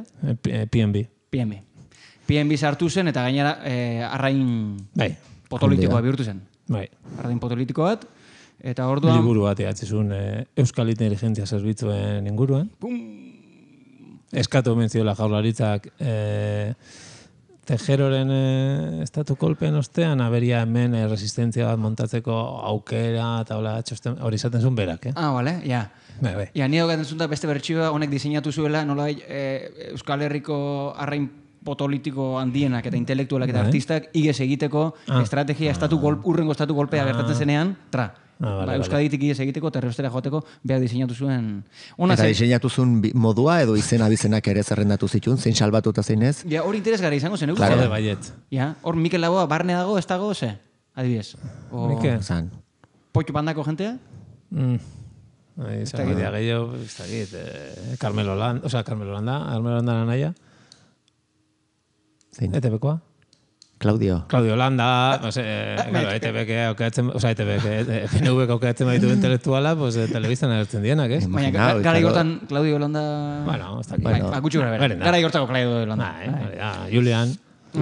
Speaker 5: PNB.
Speaker 3: PNB sartu zen, eta gainera arrain potolitikoa bihurtu zen. Arrain potolitiko bat, eta orduan...
Speaker 5: Liburu bat ehatzizun Euskal Inteligentzia Zerbitzuen inguruan. Eskatu mentziola jaurlaritzak Tejeroren estatu kolpen ostean, aberia hemen resistentzia bat montatzeko aukera, eta hori izaten zuen berak,
Speaker 3: bale, ja. Ja, nire daukaten zuen da beste bertsioa honek diseinatu zuela, nola Euskal Herriko arrain potolitiko handienak eta intelektualak eta artistak igez egiteko estrategia urrengo estatu golpea gertatzen zenean, Euskaditik igez egiteko, terroristera joateko, behar diseinatu zuen...
Speaker 4: Eta diseinatu zuen modua edo izena bizenak ere zerrendatu zituen, zein salbatuta zein ez?
Speaker 3: Ja, hori interesgarri izango zen,
Speaker 5: Jode baiet.
Speaker 3: Ja, hor Mikel Laboa barne dago, ez dago, ze? Adibidez.
Speaker 5: Mikel?
Speaker 3: Poitxo bandako jentea?
Speaker 5: Zagitea gehiago, Carmelo Landa nanaia.
Speaker 4: Zein?
Speaker 5: ETV-koa? Claudio Landa, FNV-k aukeatzen baitu intelektuala, telebiztan agertzen dienak, ez?
Speaker 3: Baina, gara igortan Claudio Landa...
Speaker 5: Bueno, ez dakit.
Speaker 3: Akutxu gara, gara igortako Claudio Landa.
Speaker 5: Julian.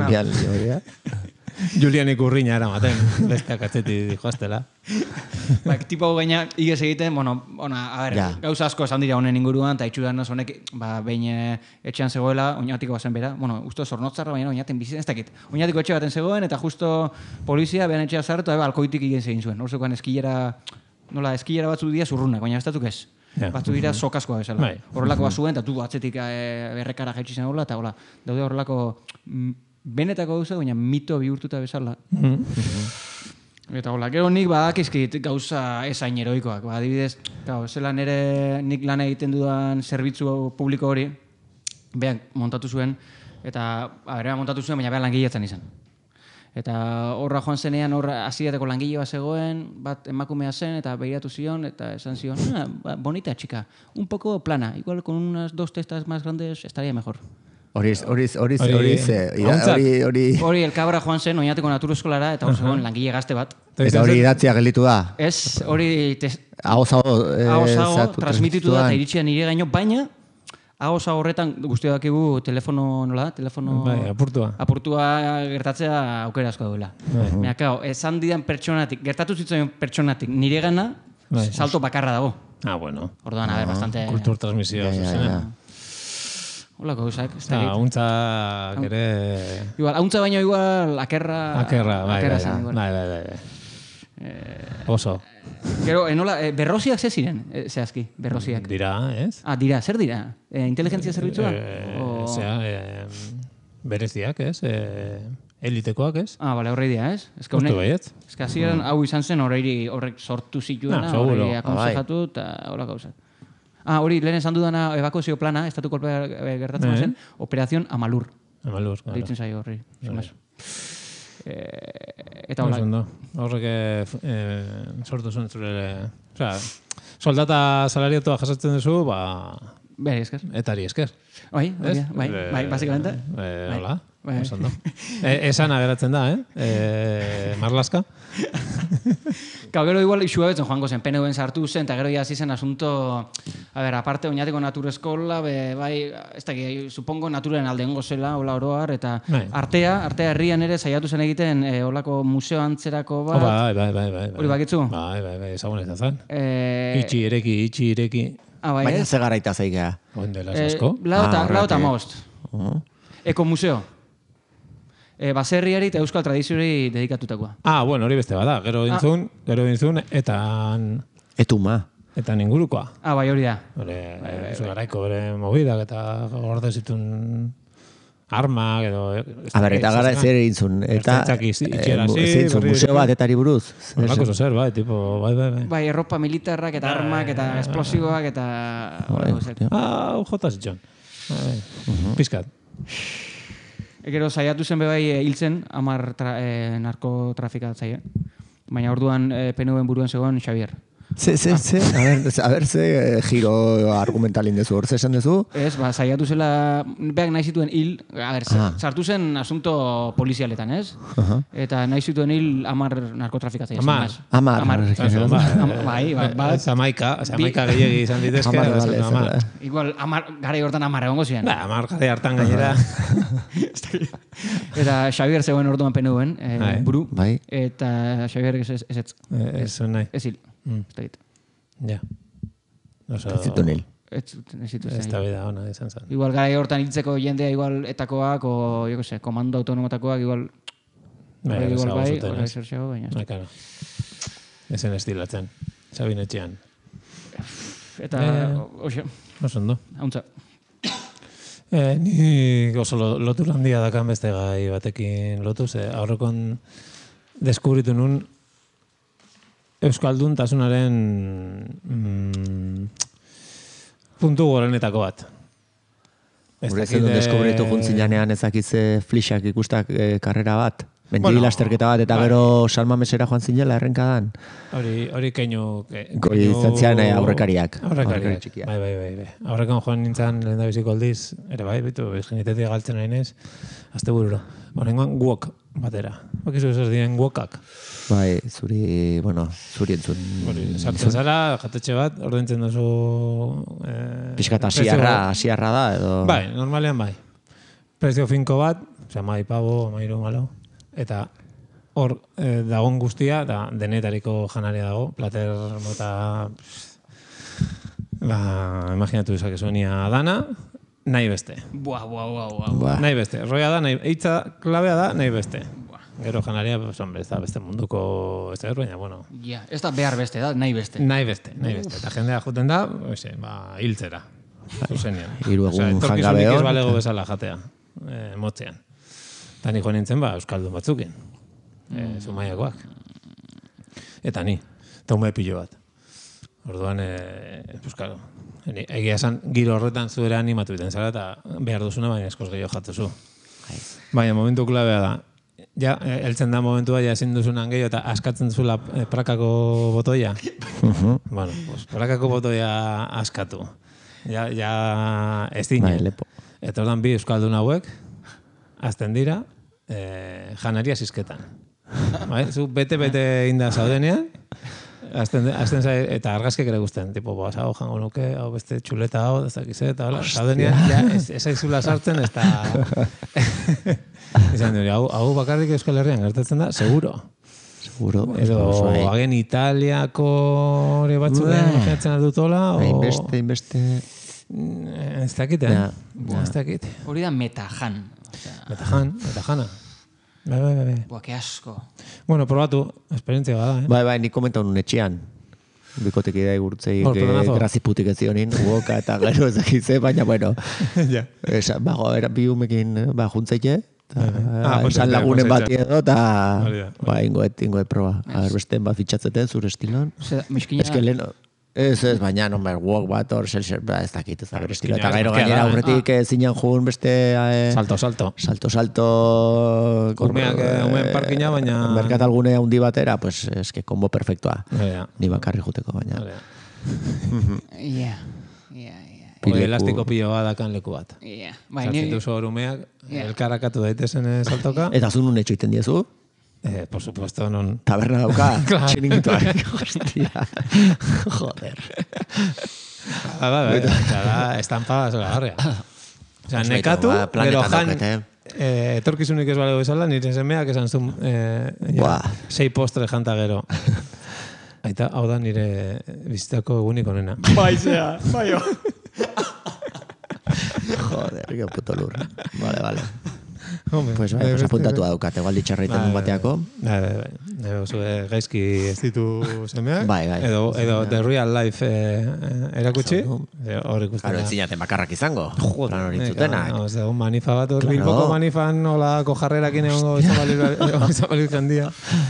Speaker 5: Julian Ikurriña eramaten, besteak atzeti joaztela.
Speaker 3: Tipo gaina igez egiten, gauza asko esan dira honen inguruan, eta itxudan honek, behin etxean zegoela, Oñatiko bazen bera, usto zornotzarra, baina Oñaten bizitzen, ez dakit. Oñatiko etxe baten zegoen, eta justo polizia behan etxea zartu, eta alkoitik igez egin zuen. Horzekoan eskilera batzu dira zurrunak, baina bestatuk ez. Batzu dira sokaskoa bezala. Horrelako bat zuen, eta du atzetik berrekara jaitsi zen horrela, eta daude horrelako benetako gauza, baina mito bihurtuta bezala. Eta hola, gero nik badakizkit gauza esain heroikoak. Adibidez, zela nik lan egiten dudan zerbitzu publiko hori, beak montatu zuen, eta montatu zuen, baina beha langileatzen izan. Eta horra joan zenean, horra hasiateko langile bat zegoen, bat emakumea zen, eta behiratu zion, eta esan zion, bonita chica, un poco plana, igual con unas 2 testas más grandes estaría mejor.
Speaker 4: Hori,
Speaker 3: el cabra joan zen, oinateko naturo eskolara, eta hor zegoen langile gazte bat.
Speaker 4: Eta hori idatzia gelditu da?
Speaker 3: Ez, hori...
Speaker 4: Ahoz
Speaker 3: transmititu da, eta iritsia nire gaino, baina, ahoz horretan guztio dakigu telefono, nola da? Telefono...
Speaker 5: Bai, apurtua.
Speaker 3: Apurtua gertatzea aukera asko duela. Baina, kao, esan didan pertsonatik, gertatu zitzen pertsonatik nire gana, salto bakarra dago.
Speaker 5: Bueno.
Speaker 3: Orduan, a ver, bastante...
Speaker 5: Kultur transmisioa, zuzena.
Speaker 3: Holako gauzak, ez da.
Speaker 5: Hauntza ere...
Speaker 3: Igual, hauntza baino igual, akerra...
Speaker 5: Bai. Oso.
Speaker 3: Gero, enola, berroziak ze ziren, zehazki, berroziak.
Speaker 5: Dira, ez?
Speaker 3: Dira, zer dira? Inteligentzia zerbitzua?
Speaker 5: Bereziak, ez? Elitekoak, ez?
Speaker 3: Bale, horrei dira, ez? Ez que hasieran hau izan zen horrek sortu zituena, horrei akonsejatu eta hola gauzak. Hori, lehen esan dudana evakuazio plana, estatu kolpea gertatzen zen, Operación Amalur.
Speaker 5: Amalur, claro.
Speaker 3: Deitzen zaio horri, eta hola.
Speaker 5: Horrek sortu zuen zure... Soldata salariotua jasatzen duzu,
Speaker 3: Beri esker.
Speaker 5: Etari esker.
Speaker 3: Bai, básicamente.
Speaker 5: Hola, osondo. Esan ageratzen da, Marlaska.
Speaker 3: Gero igual isua betzen joango zen, PNV-en sartu zen, eta gero hasi zen asunto, aparte oinateko natur eskola, bai, ez da, supongo naturen alde ongo zela, hola oroar, eta artea herrian ere saiatu zen egiten holako museo antzerako bat.
Speaker 5: Bai.
Speaker 3: Hori bakitzu?
Speaker 5: Bai, ezagunetan zen. Itxi ireki.
Speaker 4: Baina ze garaita zaigea.
Speaker 5: Ondela asko.
Speaker 3: Lau eta most. Eko museo. Baserriari eta euskal tradiziori dedikatutakoa.
Speaker 5: Bueno, hori beste bada. Gero dintzun, eta...
Speaker 4: Etuma.
Speaker 5: Eta ingurukoa.
Speaker 3: Bai, hori da.
Speaker 5: Oso garaiko bere mobidak eta gorde zitun armak edo...
Speaker 4: Eta gara zer egin zuen. Eta museo bat etari buruz.
Speaker 5: Horrako zer, bai, tipo, bai.
Speaker 3: Bai, erropa militarrak eta armak eta esplosiboak eta...
Speaker 5: Jota zitxon. Piskat.
Speaker 3: Gero saiatu zen bebai hiltzen 10 narkotrafikatzaile. Baina orduan PNV-en buruan zegoen Xavier.
Speaker 4: A ver, ze giro argumentalin dezu, hor zesan dezu?
Speaker 3: Ez, saiatu zela, beak nahi zituen hil, sartu zen asunto polizialetan, ez? Eta nahi zituen hil 10 narkotrafikatzaile.
Speaker 4: 10.
Speaker 3: Bai.
Speaker 5: Zamaika gehiagi izan ditezke.
Speaker 3: Igual, gara hortan 10 egongo ziren.
Speaker 5: 10 gara hartan gainera.
Speaker 3: Eta Xavier zegoen orduan PNV-en, buru. Eta Xavier ez
Speaker 5: nahi.
Speaker 3: Ez hil.
Speaker 5: Ja.
Speaker 4: Ez zituen hil.
Speaker 5: Ez da bida hona izan zen.
Speaker 3: Igual gara hortan hiltzeko jendea igual etakoak, o komando autonomotakoak, igual bai, horra izertxego, baina.
Speaker 5: Ezen estilatzen, Sabin etxean.
Speaker 3: Eta,
Speaker 5: oso ondo.
Speaker 3: Hauntza.
Speaker 5: Ni oso lotura handia dakan beste gai batekin lotu, aurrekon deskubritu nun Euskaldun tasunaren puntu gorenetako bat.
Speaker 4: Gure zen deskubritu juntzinean ezakitze flixak ikustak karrera bat. Mendi lasterketa bat eta gero salmamesera joan zinela errenkadan.
Speaker 5: Hori keinu...
Speaker 4: Goi zantzian aurrekariak.
Speaker 5: Aurrekariak, bai. Aurrekan joan nintzen lehen da biziko aldiz, ere bai, bitu, genitetik galtzen nahi nez, azte bururo. Horrengoan guok batera. Bakizu ez diren guokak.
Speaker 4: Bai, zuri entzun.
Speaker 5: Sartzen zara, jatetxe bat, ordentzen duzu...
Speaker 4: Piskat asiarra da, edo...
Speaker 5: Bai, normalean bai. Prezio finko bat, amai pavo, amairu malo, eta hor dagon guztia, eta denetariko janaria dago, plater mota... Imaginatu dezakezuenia dana, nahi beste.
Speaker 3: Buah.
Speaker 5: Nahi beste. Roia da, eitza klabea da, nahi beste. Gero janaria, ez da beste munduko ez da baina, bueno.
Speaker 3: Ja, ez da behar beste, da, nahi beste.
Speaker 5: Nahi beste. Eta jendea juten da, hiltzera. Zuzenean.
Speaker 4: Hiru egun jangabeon.
Speaker 5: Torkizunik ez balego bezala jatea, motzean. Eta niko nintzen, Euskaldun batzukin. Zumaiakoak. Eta ni, eta ume pilo bat. Orduan, pues claro, egia esan giro horretan zuera animatu iten zara, eta behar duzuna, baina eskoz gehiago jatuzu. Baina momentu klabea da. Ja, eltzen da momentua, ja ezin duzunan gehiago, eta askatzen zula prakako botoia. Bueno, pues prakako botoia askatu. Ja ez dine. Eta ordan bi euskaldun hauek, azten dira, janaria zizketan. Zu bete-bete inda zaudenean, azten zai, eta argazkek ere guzten, tipo, hau jango nuke, hau beste txuleta hau, ez dakiz, eta hola, zaudenean, ja, ez aizula sartzen, ez da... Izan dira, hau bakarrik Euskal Herrian gertatzen da, seguro.
Speaker 4: Seguro.
Speaker 5: Edo, hagen Italiako hori batzuen, imaginatzen aldutola, o...
Speaker 4: Inbeste...
Speaker 5: Ez dakit, ez dakit.
Speaker 3: Hori da metajan.
Speaker 5: Metajana. Bai.
Speaker 3: Buah, que asko.
Speaker 5: Bueno, probatu, esperientzia bada,
Speaker 4: Bai, nik komentan un etxean. Bikotek idea igurtzei graziputik ez zionin, uoka eta gero ezakitze, baina bueno.
Speaker 5: Ja.
Speaker 4: Bi umekin juntzeite, esan lagunen bati edo, eta ingoet proba. A ber, beste bat fitxatzeten, zure estilon.
Speaker 3: Miskina...
Speaker 4: Ez, baina, walk bat, ez dakit, ez da bere estilo. Eta gairo gainera aurretik zinean jun beste... Salto.
Speaker 5: Umean parkina, baina...
Speaker 4: Merkat algune handi batera, pues, eske, kombo perfektua. Ni bakarri juteko, baina.
Speaker 3: Ja.
Speaker 5: Elastiko pilo badakan leku bat. Zartzen duzu hor umeak, elkarakatu daitezen saltoka.
Speaker 4: Eta zun unetxo iten diezu?
Speaker 5: Por supuesto, non...
Speaker 4: Taberna dauka, txiringituak. Hostia. Joder.
Speaker 5: Estampa zola garria. Osea, nekatu, gero jan... Etorkizunik ez balego bezala, nire semeak esan zuen 6 postre janta gero. Aita, hau da nire bizitako egunik onena.
Speaker 3: Baizea, baio.
Speaker 4: Joder, que puto lur. Vale. Pues apuntatu daukat, egual ditxarraiten duen bateako.
Speaker 5: Gaizki ez ditu semeak.
Speaker 4: Bai.
Speaker 5: Edo The Real Life erakutsi. Hor ikusten.
Speaker 4: Claro, entzinaten bakarrak izango. Plan hori intzutenak.
Speaker 5: Un manifa bat, bilboko manifan olako jarrerakin egongo izan baliz jandia.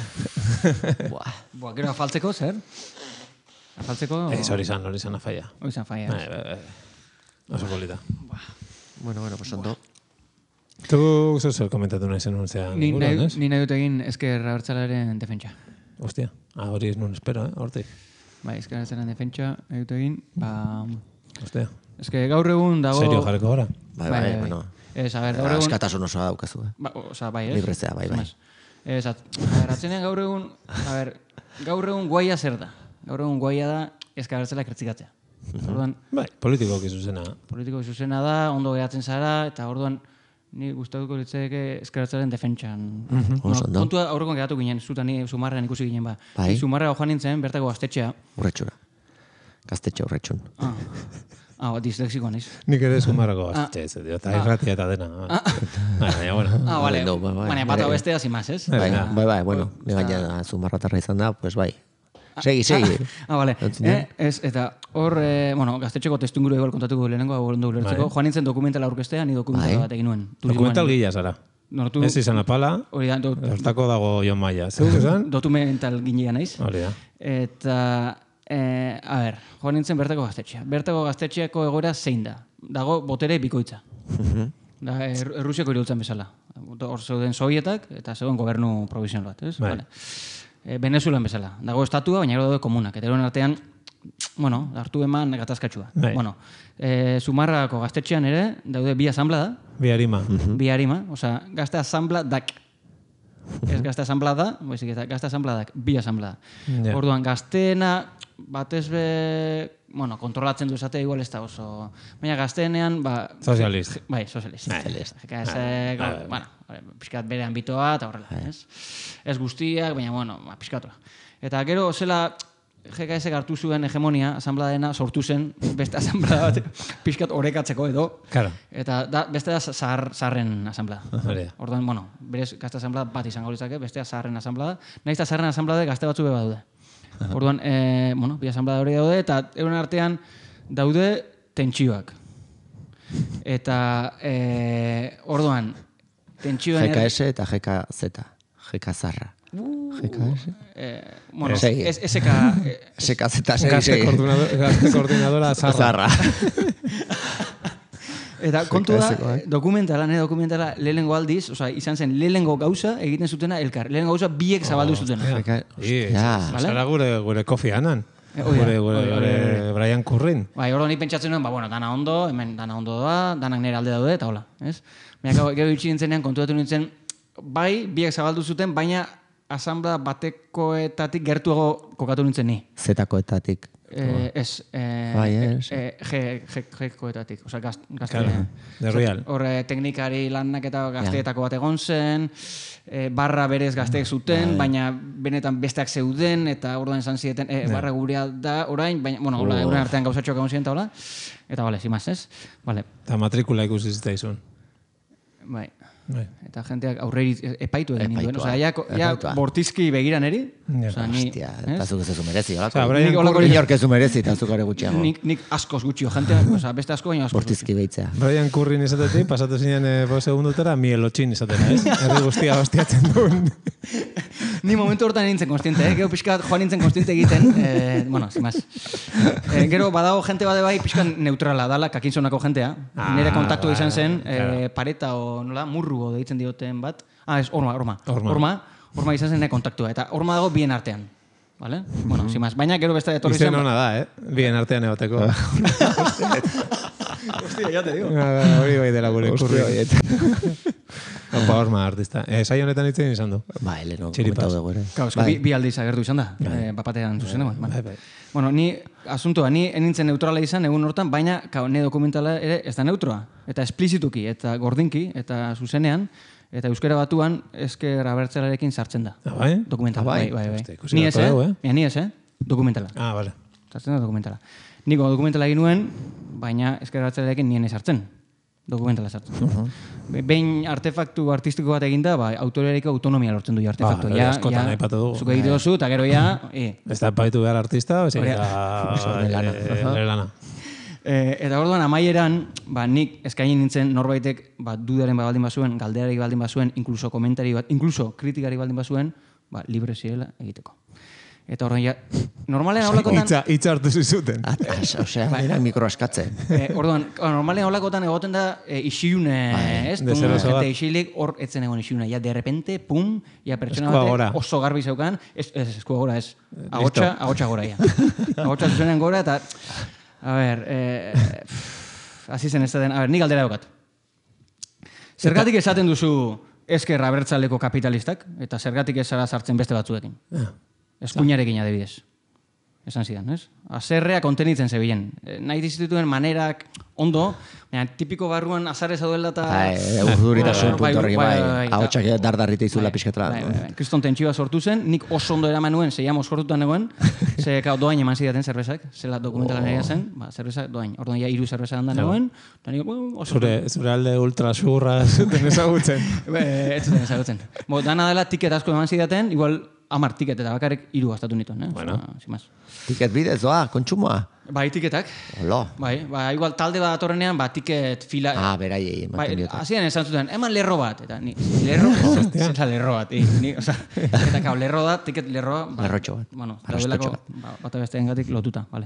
Speaker 3: Buah, gero afaltzeko, zer? Afaltzeko...
Speaker 5: Ez hori zan afaia.
Speaker 3: Hori zan afaia.
Speaker 5: Oso polita.
Speaker 4: Bueno, pues ondo.
Speaker 5: Tu zer komentatu nahi zen untzean?
Speaker 3: Ni nahi dut egin Ezker Abertzalearen defentsa.
Speaker 5: Hostia, hori ez nun espero, hortik.
Speaker 3: Bai, Ezker Abertzalearen defentsa nahi dut egin,
Speaker 5: Hostia.
Speaker 3: Ez que gaur egun dago...
Speaker 5: Serio jarreko gara?
Speaker 4: Bai, bueno.
Speaker 3: Ez, a ber, gaur egun...
Speaker 4: Askatasun osoa daukazu,
Speaker 3: Osa, bai, ez?
Speaker 4: Librezea, bai.
Speaker 3: Ez, atzenean gaur egun... A ber, gaur egun guaia zer da? Gaur egun guaia da Ezker Abertzaleak kritzikatzea.
Speaker 5: Bai, politikoki zuzena.
Speaker 3: Politikoki zuzena da, ondo gehatzen zara, eta orduan ni gustatuko litzeke Ezker Abertzalearen defentsan. Kontua aurrekoan geratu ginen, zuta ni Zumarrean ikusi ginen ba.
Speaker 4: Bai.
Speaker 3: Zumarra joan nintzen, bertako gaztetxea.
Speaker 4: Urretxura. Gaztetxe urretxun.
Speaker 3: Dislexikoa naiz.
Speaker 5: Nik ere Zumarrako gaztetxe, eta irratia eta dena. Baina, bueno.
Speaker 3: Vale. Baina, bat hau bestea, sin más, ez?
Speaker 4: Bai, bueno. Ni gaina Zumarratarra izan da, pues bai. Segi.
Speaker 3: Vale. Ez, eta hor, gaztetxeko testunguru egal kontatuko lehenengo, ondo ulertzeko. Joan nintzen dokumentala aurkestea, ni dokumentala bat egin nuen.
Speaker 5: Dokumental gila zara. Ez izan apala, hortako dago Jon Maia. Zeuk esan?
Speaker 3: Dokumental ginean naiz.
Speaker 5: Hori da.
Speaker 3: Eta, a ber, joan nintzen bertako gaztetxea. Bertako gaztetxeako egoera zein da. Dago botere bikoitza. Da, Errusiako irutzen bezala. Hor zeuden Sovietak eta zeuden gobernu provisional bat, ez? Vale. Venezuelan bezala. Dago estatua, baina gero daude komunak. Eta eron artean, hartu eman gatazkatxua. Zumarrako gaztetxean ere, daude bi asamblada.
Speaker 5: Bi harima.
Speaker 3: Bi harima, osea, gazte asambladak. Ez gazte asamblada, baizik eta gazte asampladak, bi asamblada. Orduan, gazteena, batez be, kontrolatzen du esatea igual ez da oso. Baina gazteenean,
Speaker 5: sozialist.
Speaker 3: Bai, sozialist. Piskat bere ambitoa eta horrela, ez? Ez guztiak, baina, piskatua. Eta gero, zela, GKS hartu zuen hegemonia, asambladena sortu zen, beste asamblada bat, piskat orekatzeko edo.
Speaker 5: Claro.
Speaker 3: Eta beste da zaharren asamblada. Orduan, berez gazte asamblada bat izango litzake, bestea zaharren asamblada. Nahiz eta zaharren asamblada gazte batzu beba daude. Orduan, bi asamblada hori daude, eta euren artean daude tentsioak. Eta, orduan, tentsioen...
Speaker 4: GKS eta GKZ, GK zarra. GKS?
Speaker 3: Bueno,
Speaker 4: Segi.
Speaker 3: SK...
Speaker 4: SKZ6.
Speaker 5: Gazte koordinadora zarra.
Speaker 3: Eta kontu da,
Speaker 4: SKS-koak.
Speaker 3: dokumentala lehenengo aldiz, oza, izan zen lehenengo gauza egiten zutena elkar. Lehenengo gauza biek zabaldu zutena.
Speaker 5: Zara gure Kofi Annan. Gure Brian Currin.
Speaker 3: Bai, ordo ni pentsatzen nuen, bueno, dana ondo, hemen dana ondo doa, danak nire alde daude, eta hola, ez? Baina gero itxi nintzenean, kontuatu nintzen, bai, biek zabaldu zuten, baina asamblea batekoetatik gertuago kokatu nintzen ni.
Speaker 4: Zetakoetatik.
Speaker 3: Ez, G-koetatik, oza, gazte.
Speaker 5: De Royal.
Speaker 3: Horre, teknikari lanak eta gazteetako bat egon zen, barra berez gazteek zuten, baina benetan besteak zeuden, eta orduan esan zieten, barra gurea da orain, baina, bueno, hola, euren artean gauzatxoak egon ziren, eta hola, eta bale, zimaz, ez? Bale.
Speaker 5: Eta matrikula ikusi zitzaizun.
Speaker 3: Bai. Eta jenteak aurreri epaitu egin ninduen. Osa, ja bortizki begiran eri.
Speaker 4: Hostia, eta zuk ez zu merezi.
Speaker 5: Brian
Speaker 4: ez zu merezi, eta zuk are gutxiago.
Speaker 3: Nik askoz gutxio, jenteak, beste asko baina askoz
Speaker 4: Bortizki behitzea.
Speaker 5: Brian Currin izatetik, pasatu zinen segundutera, Mielotxin izatena, ez? Herri guztia hostiatzen duen.
Speaker 3: Ni momentu hortan nintzen konstiente, gero pixkat joan nintzen konstiente egiten, bueno, zimaz. Gero badago jente bade bai pixkat neutrala dala, kakintzonako jentea. Nire kontaktu izan zen, pareta o nola, murru deitzen dioten bat. Ez, Horma izan zen nire kontaktua. Eta horma dago bien artean. Vale? Bueno, zimaz. Baina gero besta etorri zen...
Speaker 5: Izen hona da, bien artean egoteko.
Speaker 3: Hostia, ya te digo.
Speaker 5: Hori bai dela gure kurri. Opa, Horma artista. Saio honetan itzen izan du.
Speaker 4: Ba, Eleno, komentau dugu ere.
Speaker 3: Claro, bi aldiz agertu izan da. Bapatean zuzen, bai. Bueno, ni asuntoa, ni enintzen neutrala izan egun hortan, baina ne dokumentala ere ez da neutroa. Eta esplizituki, eta gordinki, eta zuzenean, eta euskera batuan ezker abertzalarekin sartzen da.
Speaker 5: Bai?
Speaker 3: Dokumentala, bai.
Speaker 5: Ikusi
Speaker 3: Ni ez,
Speaker 5: beharko dugu,
Speaker 3: ni ez, dokumentala.
Speaker 5: Bale.
Speaker 3: Sartzen da dokumentala. Niko dokumentala egin nuen, baina ezker abertzalarekin nien ez sartzen. Dokumentala sartzen. Behin artefaktu artistiko bat eginda, autorearekiko autonomia lortzen du artefaktu.
Speaker 5: Askotan aipatu dugu.
Speaker 3: Zuke egite dozu, eta gero ja...
Speaker 5: Ez da paitu behar artista, lana.
Speaker 3: Eta orduan amaieran, nik eskaini nintzen norbaitek dudaren baldin bazuen, galderari baldin bazuen, inkluso komentari bat, inkluso kritikari baldin bazuen, libre zirela egiteko. Eta orduan ja, normalean aulakotan...
Speaker 5: Itza hartu zizuten.
Speaker 4: Osea, dira mikro askatzen.
Speaker 3: Orduan, normalean aulakotan egoten da isiune, ez? Gente isilik hor etzen egon isiune. Ja, de repente, pum, ja pertsona batek oso garbi zeukan, eskua gora, ez. Ahotsa gora, ja. Ahotsa zuzenean gora, eta... A ber, hasi zen ez da den... A ber, nik galdera daukat. Zergatik esaten duzu ezker abertzaleko kapitalistak, eta zergatik ez zara sartzen beste batzuekin? Eskuinarekin adibidez. Esan zidan, ez? Azerrea kontenitzen zebilen. Nahi dizituen manerak ondo, baina tipiko barruan azarrez aduela eta...
Speaker 4: Urduritasun puntorrekin bai. Ahotsak dardarrite izula pixketela.
Speaker 3: Kriston tentsioa sortu zen, nik oso ondo eraman nuen, zeiamos sortutan negoen, ze doain eman zidaten zerbezak, zela dokumentalan egia zen, zerbezak doain. Orduan ja 3 zerbeza handan negoen, eta nik oso...
Speaker 5: Zure alde ultrasurra zuten ezagutzen.
Speaker 3: Ez zuten ezagutzen. Dana dela tiket asko eman zidaten, igual 10 tiket eta bakarrik 3 gastatu nituen,
Speaker 5: Bueno.
Speaker 4: Tiket bidez doa, kontsumoa?
Speaker 3: Bai, tiketak.
Speaker 4: Olo.
Speaker 3: Bai, igual talde bat atorrenean, tiket fila...
Speaker 4: Beraiei, ematen diote.
Speaker 3: Hasieran esan zuten, eman lerro bat. Eta ni, lerro? Zentza lerro bat. Eta kao, lerro da, tiket lerroa...
Speaker 4: Lerrotxo bat.
Speaker 3: Bueno, daudelako, bat besteen gatik lotuta, vale.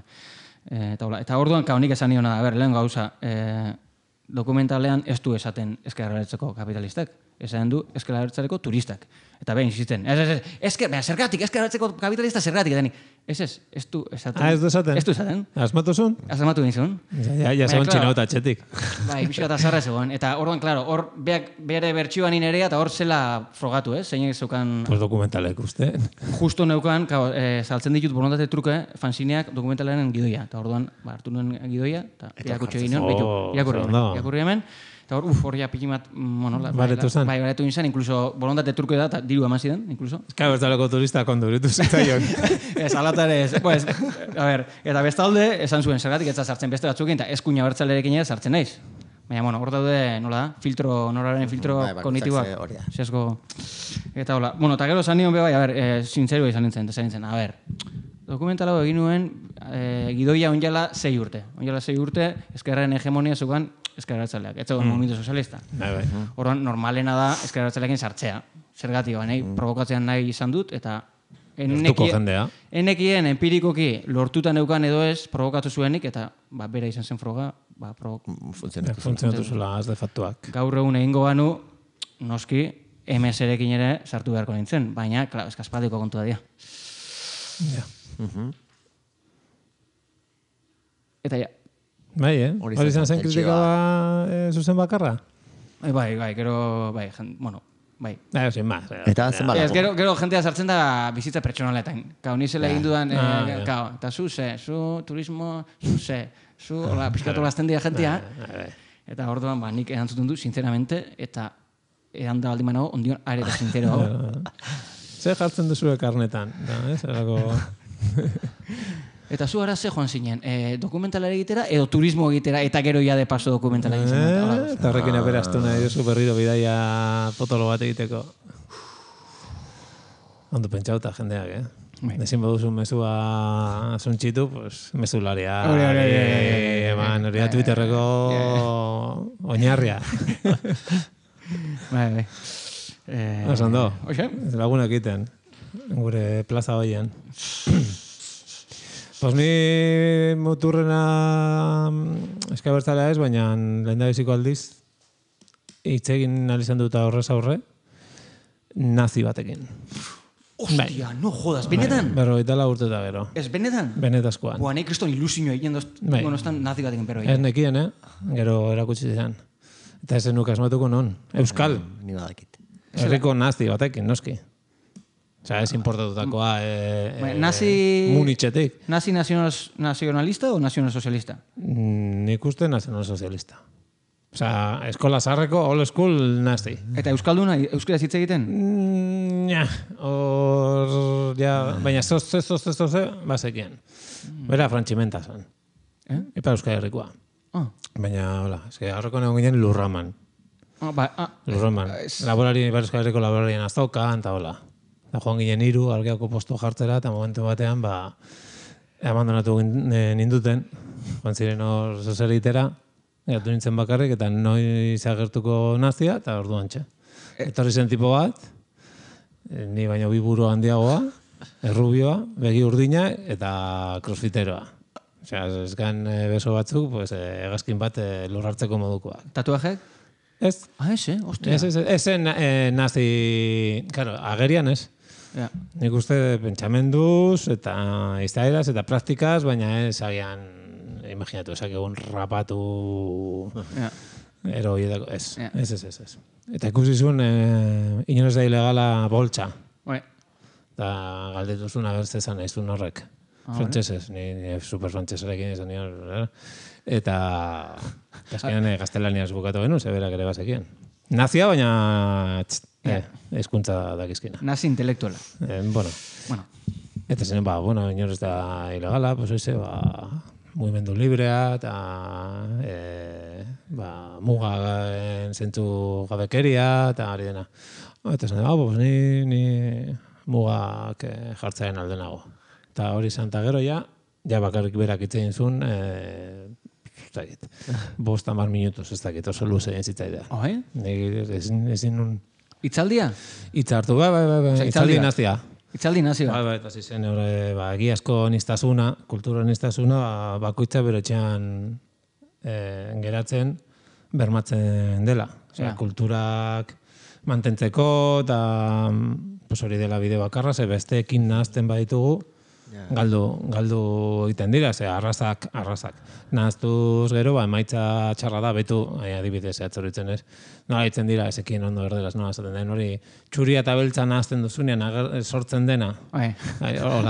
Speaker 3: Eta orduan, nik esan nion da, lehen gauza, dokumentalean ez du esaten ezker abertzaleko kapitalistak. Esan du ezker abertzaleko turistak. Eta behin, insisten, zergatik, ezker abertzaleko kapitalista zergatik. Eta nik, ez du esaten.
Speaker 5: Ez du esaten?
Speaker 3: Ez du esaten.
Speaker 5: Asmatu zuen?
Speaker 3: Asmatu nintzen.
Speaker 5: Ja zegoen txinauta txetik.
Speaker 3: Bai, pixka eta zarra zegoen. Eta orduan, klaro, hor bere bertsioan inerea eta hor zela frogatu, zeinek zeukan...
Speaker 5: Pues dokumentalek uste.
Speaker 3: Justo neukan, saltzen ditut borontate truke, fanzineak dokumentalaren gidoia. Eta orduan, hartu nuen gidoia, eta irakutxe egin nuen, irakurri hemen. Eta hor ja pikimat,
Speaker 5: baretu zen.
Speaker 3: Bai, baretu izan, inkluso borontate truke da, eta diru eman zidan, inkluso.
Speaker 5: Ezka bertzaleko turista konduritu zitzaion.
Speaker 3: Ez, alatare ez. Pues, a ver, eta bestalde, esan zuen zergatik ez sartzen beste batzuekin, eta eskuina bertzalerekin ere sartzen naiz. Baina, bueno, hor daude, nola da, noraren filtro kognitiboak. Zesko. Eta hola. Bueno, eta gero esan nion bai, a ver, sincerua izan nintzen, a ver, dokumentala egin nuen, gidoia onjala 6 urte. Onjala 6 urte, ezkerraren hegemonia zugan ezker abertzaleak. Ez zegoen momentu sozialista. Orduan, normalena da ezker abertzaleekin sartzea. zergatik, nahi provokatzean nahi izan dut, eta
Speaker 5: Lortuko jendea.
Speaker 3: enekien empirikoki lortuta neukan edo ez, provokatu zuenik, eta bera izan zen froga,
Speaker 5: Funtzionatu zula, az de faktuak.
Speaker 3: gaur egun egingo banu, noski, MS-erekin ere sartu beharko nintzen, baina, klar, eskazpaldiko kontu da dia.
Speaker 5: Ja.
Speaker 3: Eta ja.
Speaker 5: Bai, hori izan zen kritika zuzen bakarra?
Speaker 3: Bai, gero, bai, bueno, bai.
Speaker 5: Sin más.
Speaker 4: Eta zenbalako.
Speaker 3: Gero jentea sartzen da bizitza pertsonaletan. Kau, ni zela egin dudan, eta zu turismo, zu, hola, pizkatu lazten dira jentea. Eta orduan, nik erantzuten du, sinceramente, eta edan da baldin manago, ondion are eta sincero.
Speaker 5: Ze jartzen duzu karnetan,
Speaker 3: Eta zu ara ze joan zinen, dokumentalera egitera edo turismo egitera eta gero ja de paso dokumentala egiten.
Speaker 5: Eta horrekin aberaztu nahi duzu berriro bidaia potolo bat egiteko. Ondo pentsauta jendeak, Ezin baduzu mezua zuntxitu, pues mezularia. Hori da Twitterreko oinarria.
Speaker 3: Bai.
Speaker 5: Ondo, lagunak egiten, gure plaza hoien. Pues ni muturrena eskabertzalea ez, baina lehendabiziko aldiz hitz egin izan dut horrez aurre nazi batekin.
Speaker 3: Ostia, no jodas, benetan?
Speaker 5: Berrogeita urte eta gero.
Speaker 3: Ez benetan?
Speaker 5: Benetazkoan.
Speaker 3: Nahi kriston ilusioa egin donostan nazi batekin perro.
Speaker 5: Ez nekien, gero erakutsi zidan. Eta ezen nuk asmatuko non. Euskal.
Speaker 4: Ni badakit.
Speaker 5: Herriko nazi batekin, noski. Osea, ez importatutakoa Munitxetik.
Speaker 3: Nazi nazionalista o nazionalsocialista?
Speaker 5: Nik uste nazionalsocialista. Osea, eskola zaharreko, old school nazi.
Speaker 3: Eta euskalduna, euskara hitz egiten?
Speaker 5: Baina zoze, bazekien. Bera frantximenta zen. Epa Euskal Herrikoa. Baina, hola, aurreko negon ginen Lurraman. Lurraman. Laborari, Euskal Herriko laborarien aztokan, eta hola. Eta joan ginen 3 argeako posto jartzera, eta momentu batean, abandonatu ninduten, joan ziren hor zozeritera, gatu nintzen bakarrik, eta noiz agertuko nazia, eta orduan txe. Etorri zen tipo bat, ni baino 2 buru handiagoa, errubioa, begi urdina, eta crossfiteroa. Osea, eskan beso batzuk, pues, egazkin bat lur hartzeko modukoak.
Speaker 3: Tatuajeak?
Speaker 5: Ez.
Speaker 3: Ez, ostia.
Speaker 5: Ez nazi, claro, agerian ez. Nik uste pentsamenduz eta izaeraz eta praktikaz, baina ez agian, imaginatu, esak egun rapatu eroietako, ez. Eta ikusi zuen, inoz da ilegala boltsa. Eta galdetuzun agertzezan aizun horrek. Frantzesez, ni super frantzesarekin izan nion. Eta azkenean gaztelaniaz bukatu genuen, zeberak ere bazekien. Nazia, baina hizkuntza dakizkina.
Speaker 3: Nazi intelektuala.
Speaker 5: Bueno. Eta zen, inor ez da ilegala, pues oize, mugimendu librea, eta mugaen zentzu gabekeria, eta ari dena. Eta zen, ni mugak jartzaen aldenago. Eta hori zanta gero ja bakarrik berak itzen zuen, 5-10 minutuz ez dakit, oso luze egin zitzaidea. Ezin nun...
Speaker 3: Itzaldia?
Speaker 5: Itzartu, bai, itzaldi nazia.
Speaker 3: Itzaldi nazia?
Speaker 5: Bai, eta zizen, egiazko niztasuna, kultura niztasuna, bakoitza berotxean geratzen, bermatzen dela. Kulturak mantentzeko, eta hori dela bide bakarra, ze besteekin nahazten baditugu, galdu egiten dira, ze arrazak. Nahaztuz gero, emaitza txarra da, betu, adibidez, atzoritzen ez, nola egiten dira, ezekien ondo erderaz, nola esaten den, hori txuria eta beltza nahazten duzunean, sortzen dena. Hola.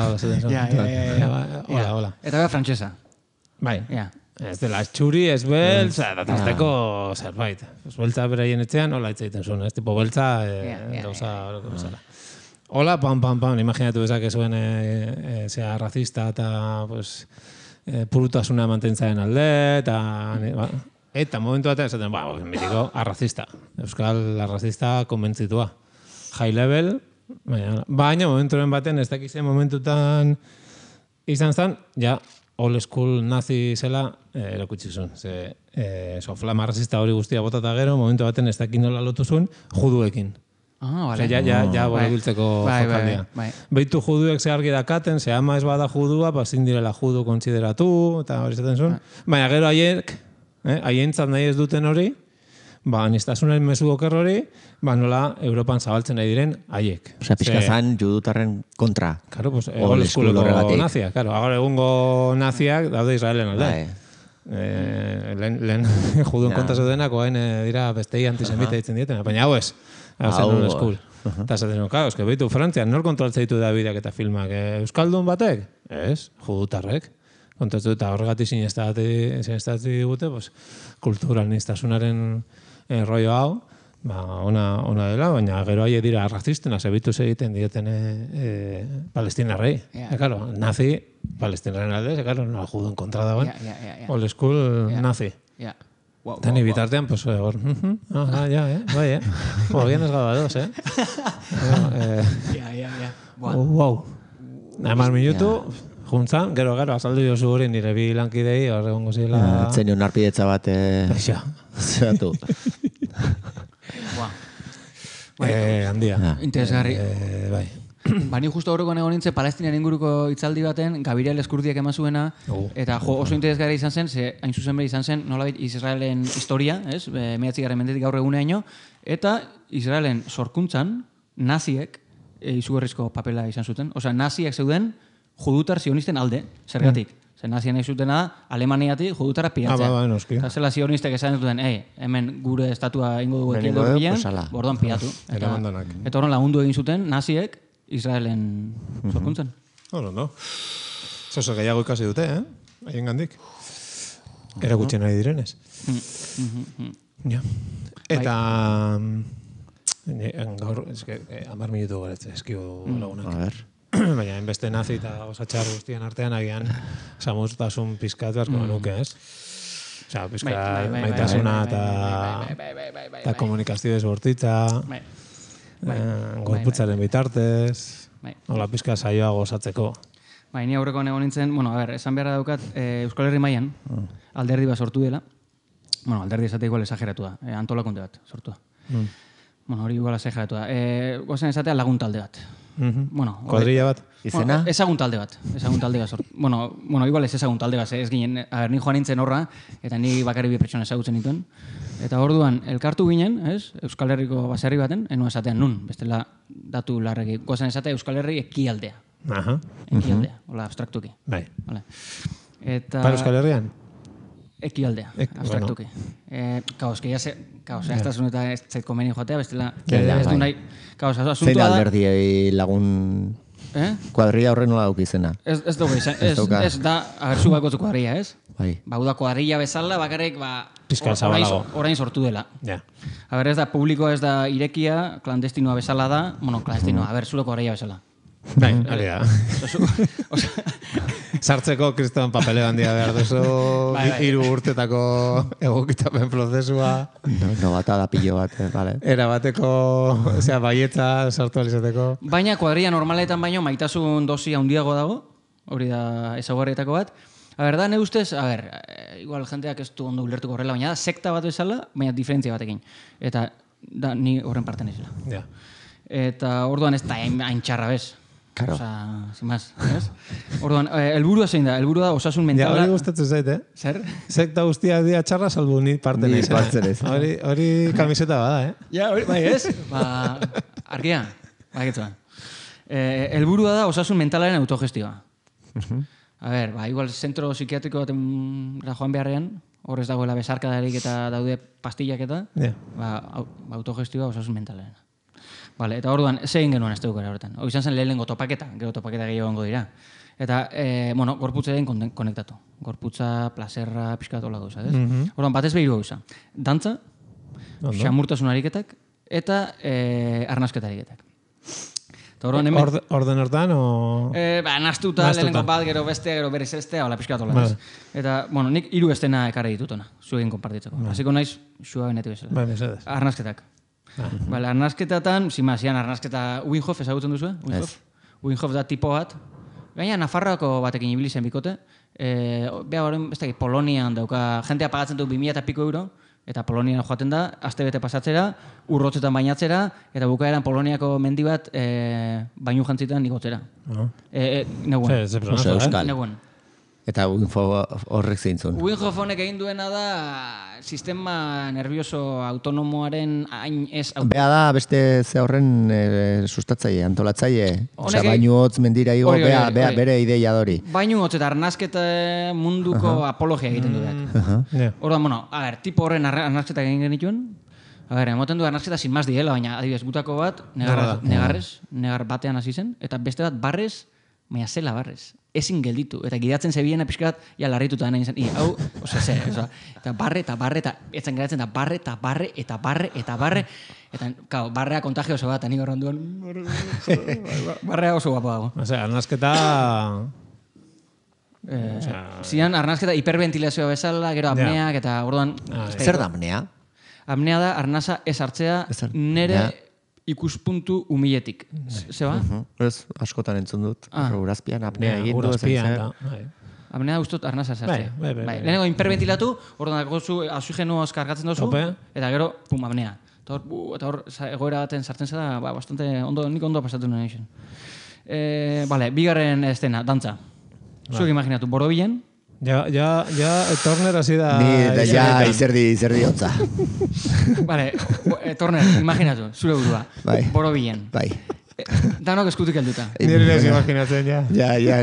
Speaker 3: Eta bera frantxesa.
Speaker 5: Bai. Ez dela, txuri, ez beltza, datazteko zerbait. Beltza beraien etxean, hola egiten zuen, ez tipo beltza, gauza horreko bezala. Hola, pam, imaginatu bezak zuen zea razista eta purutasuna mantentzaren alde, eta momentu batean esaten, mitiko, arrazista. Euskal arrazista konbentzitua. High level, baina momenturen batean ez dakizen momentutan izan zen, old school nazi zela erakutsi zuen. Flama arrazista hori guztia botata gero, momentu batean ez dakin nola lotu zuen, juduekin.
Speaker 3: vale.
Speaker 5: Ja borobiltzeko jokaldia. Beitu juduek ze argi dakaten, ze ama ez bada judua, zin direla judu kontsideratu, eta hori zaten zuen. Baina gero haientzat nahi ez duten hori, anistasunen mezu oker hori, nola Europan zabaltzen nahi diren haiek.
Speaker 4: Osea, pixka zan judutarren kontra.
Speaker 5: Claro, pues egol eskuleko naziak. Claro, agora egungo naziak daude Israelen alde. Lehen juduen kontra zeudenak, oain dira bestei antisemita ditzen dietena, baina hau ez. Hau zen eskul. Eta zaten zuen, claro, behitu Frantzian, nor kontroltza ditu da bideak eta filmak? Euskaldun batek? Ez, judutarrek. Kontratu eta horregatik sinestati digute, kultural niztasunaren rollo hau, ona dela, baina gero haie dira arrazistena, zebituz egiten dieten palestinarrei. Claro, nazi, palestinaren alde, claro, no juduen kontra dagoen. Old school nazi. Eta ni bitartean, pues, hor, bai, bien ez gabadoz, Wow. Nahi minutu, juntzan, gero, azaldu jozu hori nire bi lankidei, hor egongo zila...
Speaker 4: Zen un arpidetza bat... Zeratu.
Speaker 5: Handia.
Speaker 3: Interesgarri.
Speaker 5: Bai.
Speaker 3: Ni justo horrekoan egon nintzen Palestinan inguruko hitzaldi baten, Gabriel Eskurdiak eman zuena, eta oso interesgarri izan zen, ze hain zuzen bere izan zen, nolabait Israelen historia, 9. mendetik gaur eguneaino, eta Israelen sorkuntzan, naziek izugarrizko papela izan zuten. Osea, naziek zeuden judutar zionisten alde, zergatik. Zer nazien nahi zutena da, Alemaniatik judutara piratzea. Eta zela zionistek esan duten, hemen gure estatua ingo dugu ekieldo bilan, bordoan piratu. Eta horren lagundu egin zuten, naziek, Israelen sorkuntzan.
Speaker 5: No. Zozo gehiago ikasi dute, haien gandik. Erakutsi nahi direnez. Eta... Gaur, 10 minutu garetze, eskio lagunak.
Speaker 4: A ver.
Speaker 5: Baina, enbeste nazi eta osatxar guztien artean agian samuztasun pizkatu asko nuke, ez? Osea, pizka maitasuna eta komunikazio desbortitza, gorputzaren bitartez, hola pizka saioa gozatzeko.
Speaker 3: Ni aurrekoan egon nintzen, esan beharra daukat, Euskal Herri mailan alderdi bat sortu dela. Alderdi esate igual exageratu da, antolakunde bat sortu da. Hori igual exageratu da. Gozen esatea laguntalde bat.
Speaker 5: Kuadrilla bat?
Speaker 3: Izena? Ezagun talde bat sortu. Igual ez ezagun talde bat, ez ginen, ni joan nintzen horra, eta ni bakarri bi pertsona ezagutzen dituen. Eta orduan, elkartu ginen, Euskal Herriko baserri baten, enua esatean nun, bestela datu larregi. Gozen esatea Euskal Herri ekialdea. Ekialdea, hola, abstraktuki.
Speaker 5: Bai.
Speaker 3: Para
Speaker 5: Euskal Herrian?
Speaker 3: Ekialdea, abstraktuki. Kaos, que ya se... Kaos, ez da eta ez zait komeni joatea, bestela... Ez du nahi... Kaos, asuntua da...
Speaker 4: Zein alderdi lagun... Kuadrilla horren nola dauk izena?
Speaker 3: Ez dugu izan, ez da... Agertzu bakotzu kuadrilla, ez?
Speaker 4: Bai.
Speaker 3: Da kuadrilla bezala, bakarrik,
Speaker 5: Piskal zabalago.
Speaker 3: Orain sortu dela.
Speaker 5: Ja.
Speaker 3: Ez da publikoa, ez da irekia, klandestinoa bezala da, klandestinoa, zure kuadrilla bezala.
Speaker 5: Bai, hori da. Sartzeko kriston papele handia behar duzu, 3 urtetako egokitapen prozesua.
Speaker 4: No bata da pillo bat, vale.
Speaker 5: Era bateko, baietza sartu alizateko.
Speaker 3: Baina kuadrilla normaletan baino maitasun dosi handiago dago, hori da ezaugarrietako bat. Da, ne ustez, igual jenteak ez du ondo ulertuko horrela, baina da sekta bat bezala, baina diferentzia batekin. Eta ni horren parte nizela.
Speaker 5: Ja.
Speaker 3: Eta orduan ez da hain txarra bez.
Speaker 4: Claro.
Speaker 3: Sin más, ¿ves? Orduan, helburua zein da? Helburua osasun mentala...
Speaker 5: Ja, hori gustatzen zait,
Speaker 3: Zer?
Speaker 5: Sekta guztiak dia txarra salbu ni parte nahi. Hori kamiseta bada,
Speaker 3: Ja, hori, bai ez? Argia, baketzuan. Helburua da osasun mentalaren autogestioa. Igual zentro psikiatriko baten joan beharrean, hor ez dagoela besarkadarik eta daude pastillak eta, autogestioa osasun mentalaren. Eta orduan, zein genuen ez dukera horretan. Hori izan zen lehenengo topaketa, gero topaketa gehiago gongo dira. Eta, gorputza den konektatu. Gorputza, plazerra, pixkatu hola gauza, ez? Orduan, batez behiru gauza. Dantza, xamurtasun ariketak, eta arnazketa ariketak.
Speaker 5: Orden hortan, o...?
Speaker 3: Nastuta, lehenengo bat, gero bestea, gero berriz estea, hola pixkatu hola, ez? Eta, nik 3 estena ekarri ditutona, zuegin konpartitzeko. Hasiko naiz, xua benetik bezala. Arnazketak. Arnazketatan, zian arnazketa Winghoff ezagutzen duzu, Winghoff da tipo bat. Gaina, Nafarroako batekin ibili zen bikote. Horren, Polonian dauka, jentea pagatzen du 2000 eta piko euro, Eta Polonian joaten da, astebete pasatzera, urrotzetan bainatzera, eta bukaeran Poloniako mendi bat bainu jantzitan igotzera. Neguen.
Speaker 4: Euskal.
Speaker 3: Neguen.
Speaker 4: Eta info horrek zeintzun.
Speaker 3: Wim Hofonek egin duena da sistema nervioso autonomoaren hain ez...
Speaker 4: Bea da beste ze horren sustatzaile, antolatzaile. Osea, bainu hotz mendira igo, bere ideia dori.
Speaker 3: Bainu hotz eta arnazketa munduko apologia egiten dudak. Orduan, a ver, tipo horren arnazketa egin genituen. A ver, emoten du arnazketa sin más diela, baina adibidez gutako bat, negar batean hasi zen, eta beste bat barrez, baina zela barrez. Ezin gelditu. Eta gidatzen zebiena pixkat, ja larrituta nahi zen. Hau, eta barre, eta etzen geratzen da barre, eta barre. Eta, kao, barrea kontagio oso bat, ani gorron duen. Barrea oso guapo dago.
Speaker 5: Osea, arnazketa...
Speaker 3: Zian, arnazketa hiperventilazioa bezala, gero apneak, eta orduan...
Speaker 4: Zer da apnea?
Speaker 3: Apnea da, arnaza ez hartzea, nere... ikuspuntu humiletik. Zeba?
Speaker 4: Ez, askotan entzun dut. Urazpian, apnea egin du.
Speaker 3: Apnea guztot arnaza zartzea. Lehenengo hiperventilatu, orduan dagozu oxigenoz kargatzen dozu, eta gero, pum, apnea. Eta hor, egoera baten sartzen zara, bastante ondo, nik ondo pasatu nahi zen. Vale, bigarren estena, dantza. Zuek imaginatu, borobilen.
Speaker 5: Ja, Turner hasi da...
Speaker 4: Ja, izerdi hotza.
Speaker 3: Vale, Turner, imaginatu, zure burua. Borobilen.
Speaker 4: Bai.
Speaker 3: Danok eskutik helduta.
Speaker 5: Nire lez imaginatzen, ja.
Speaker 4: Ja.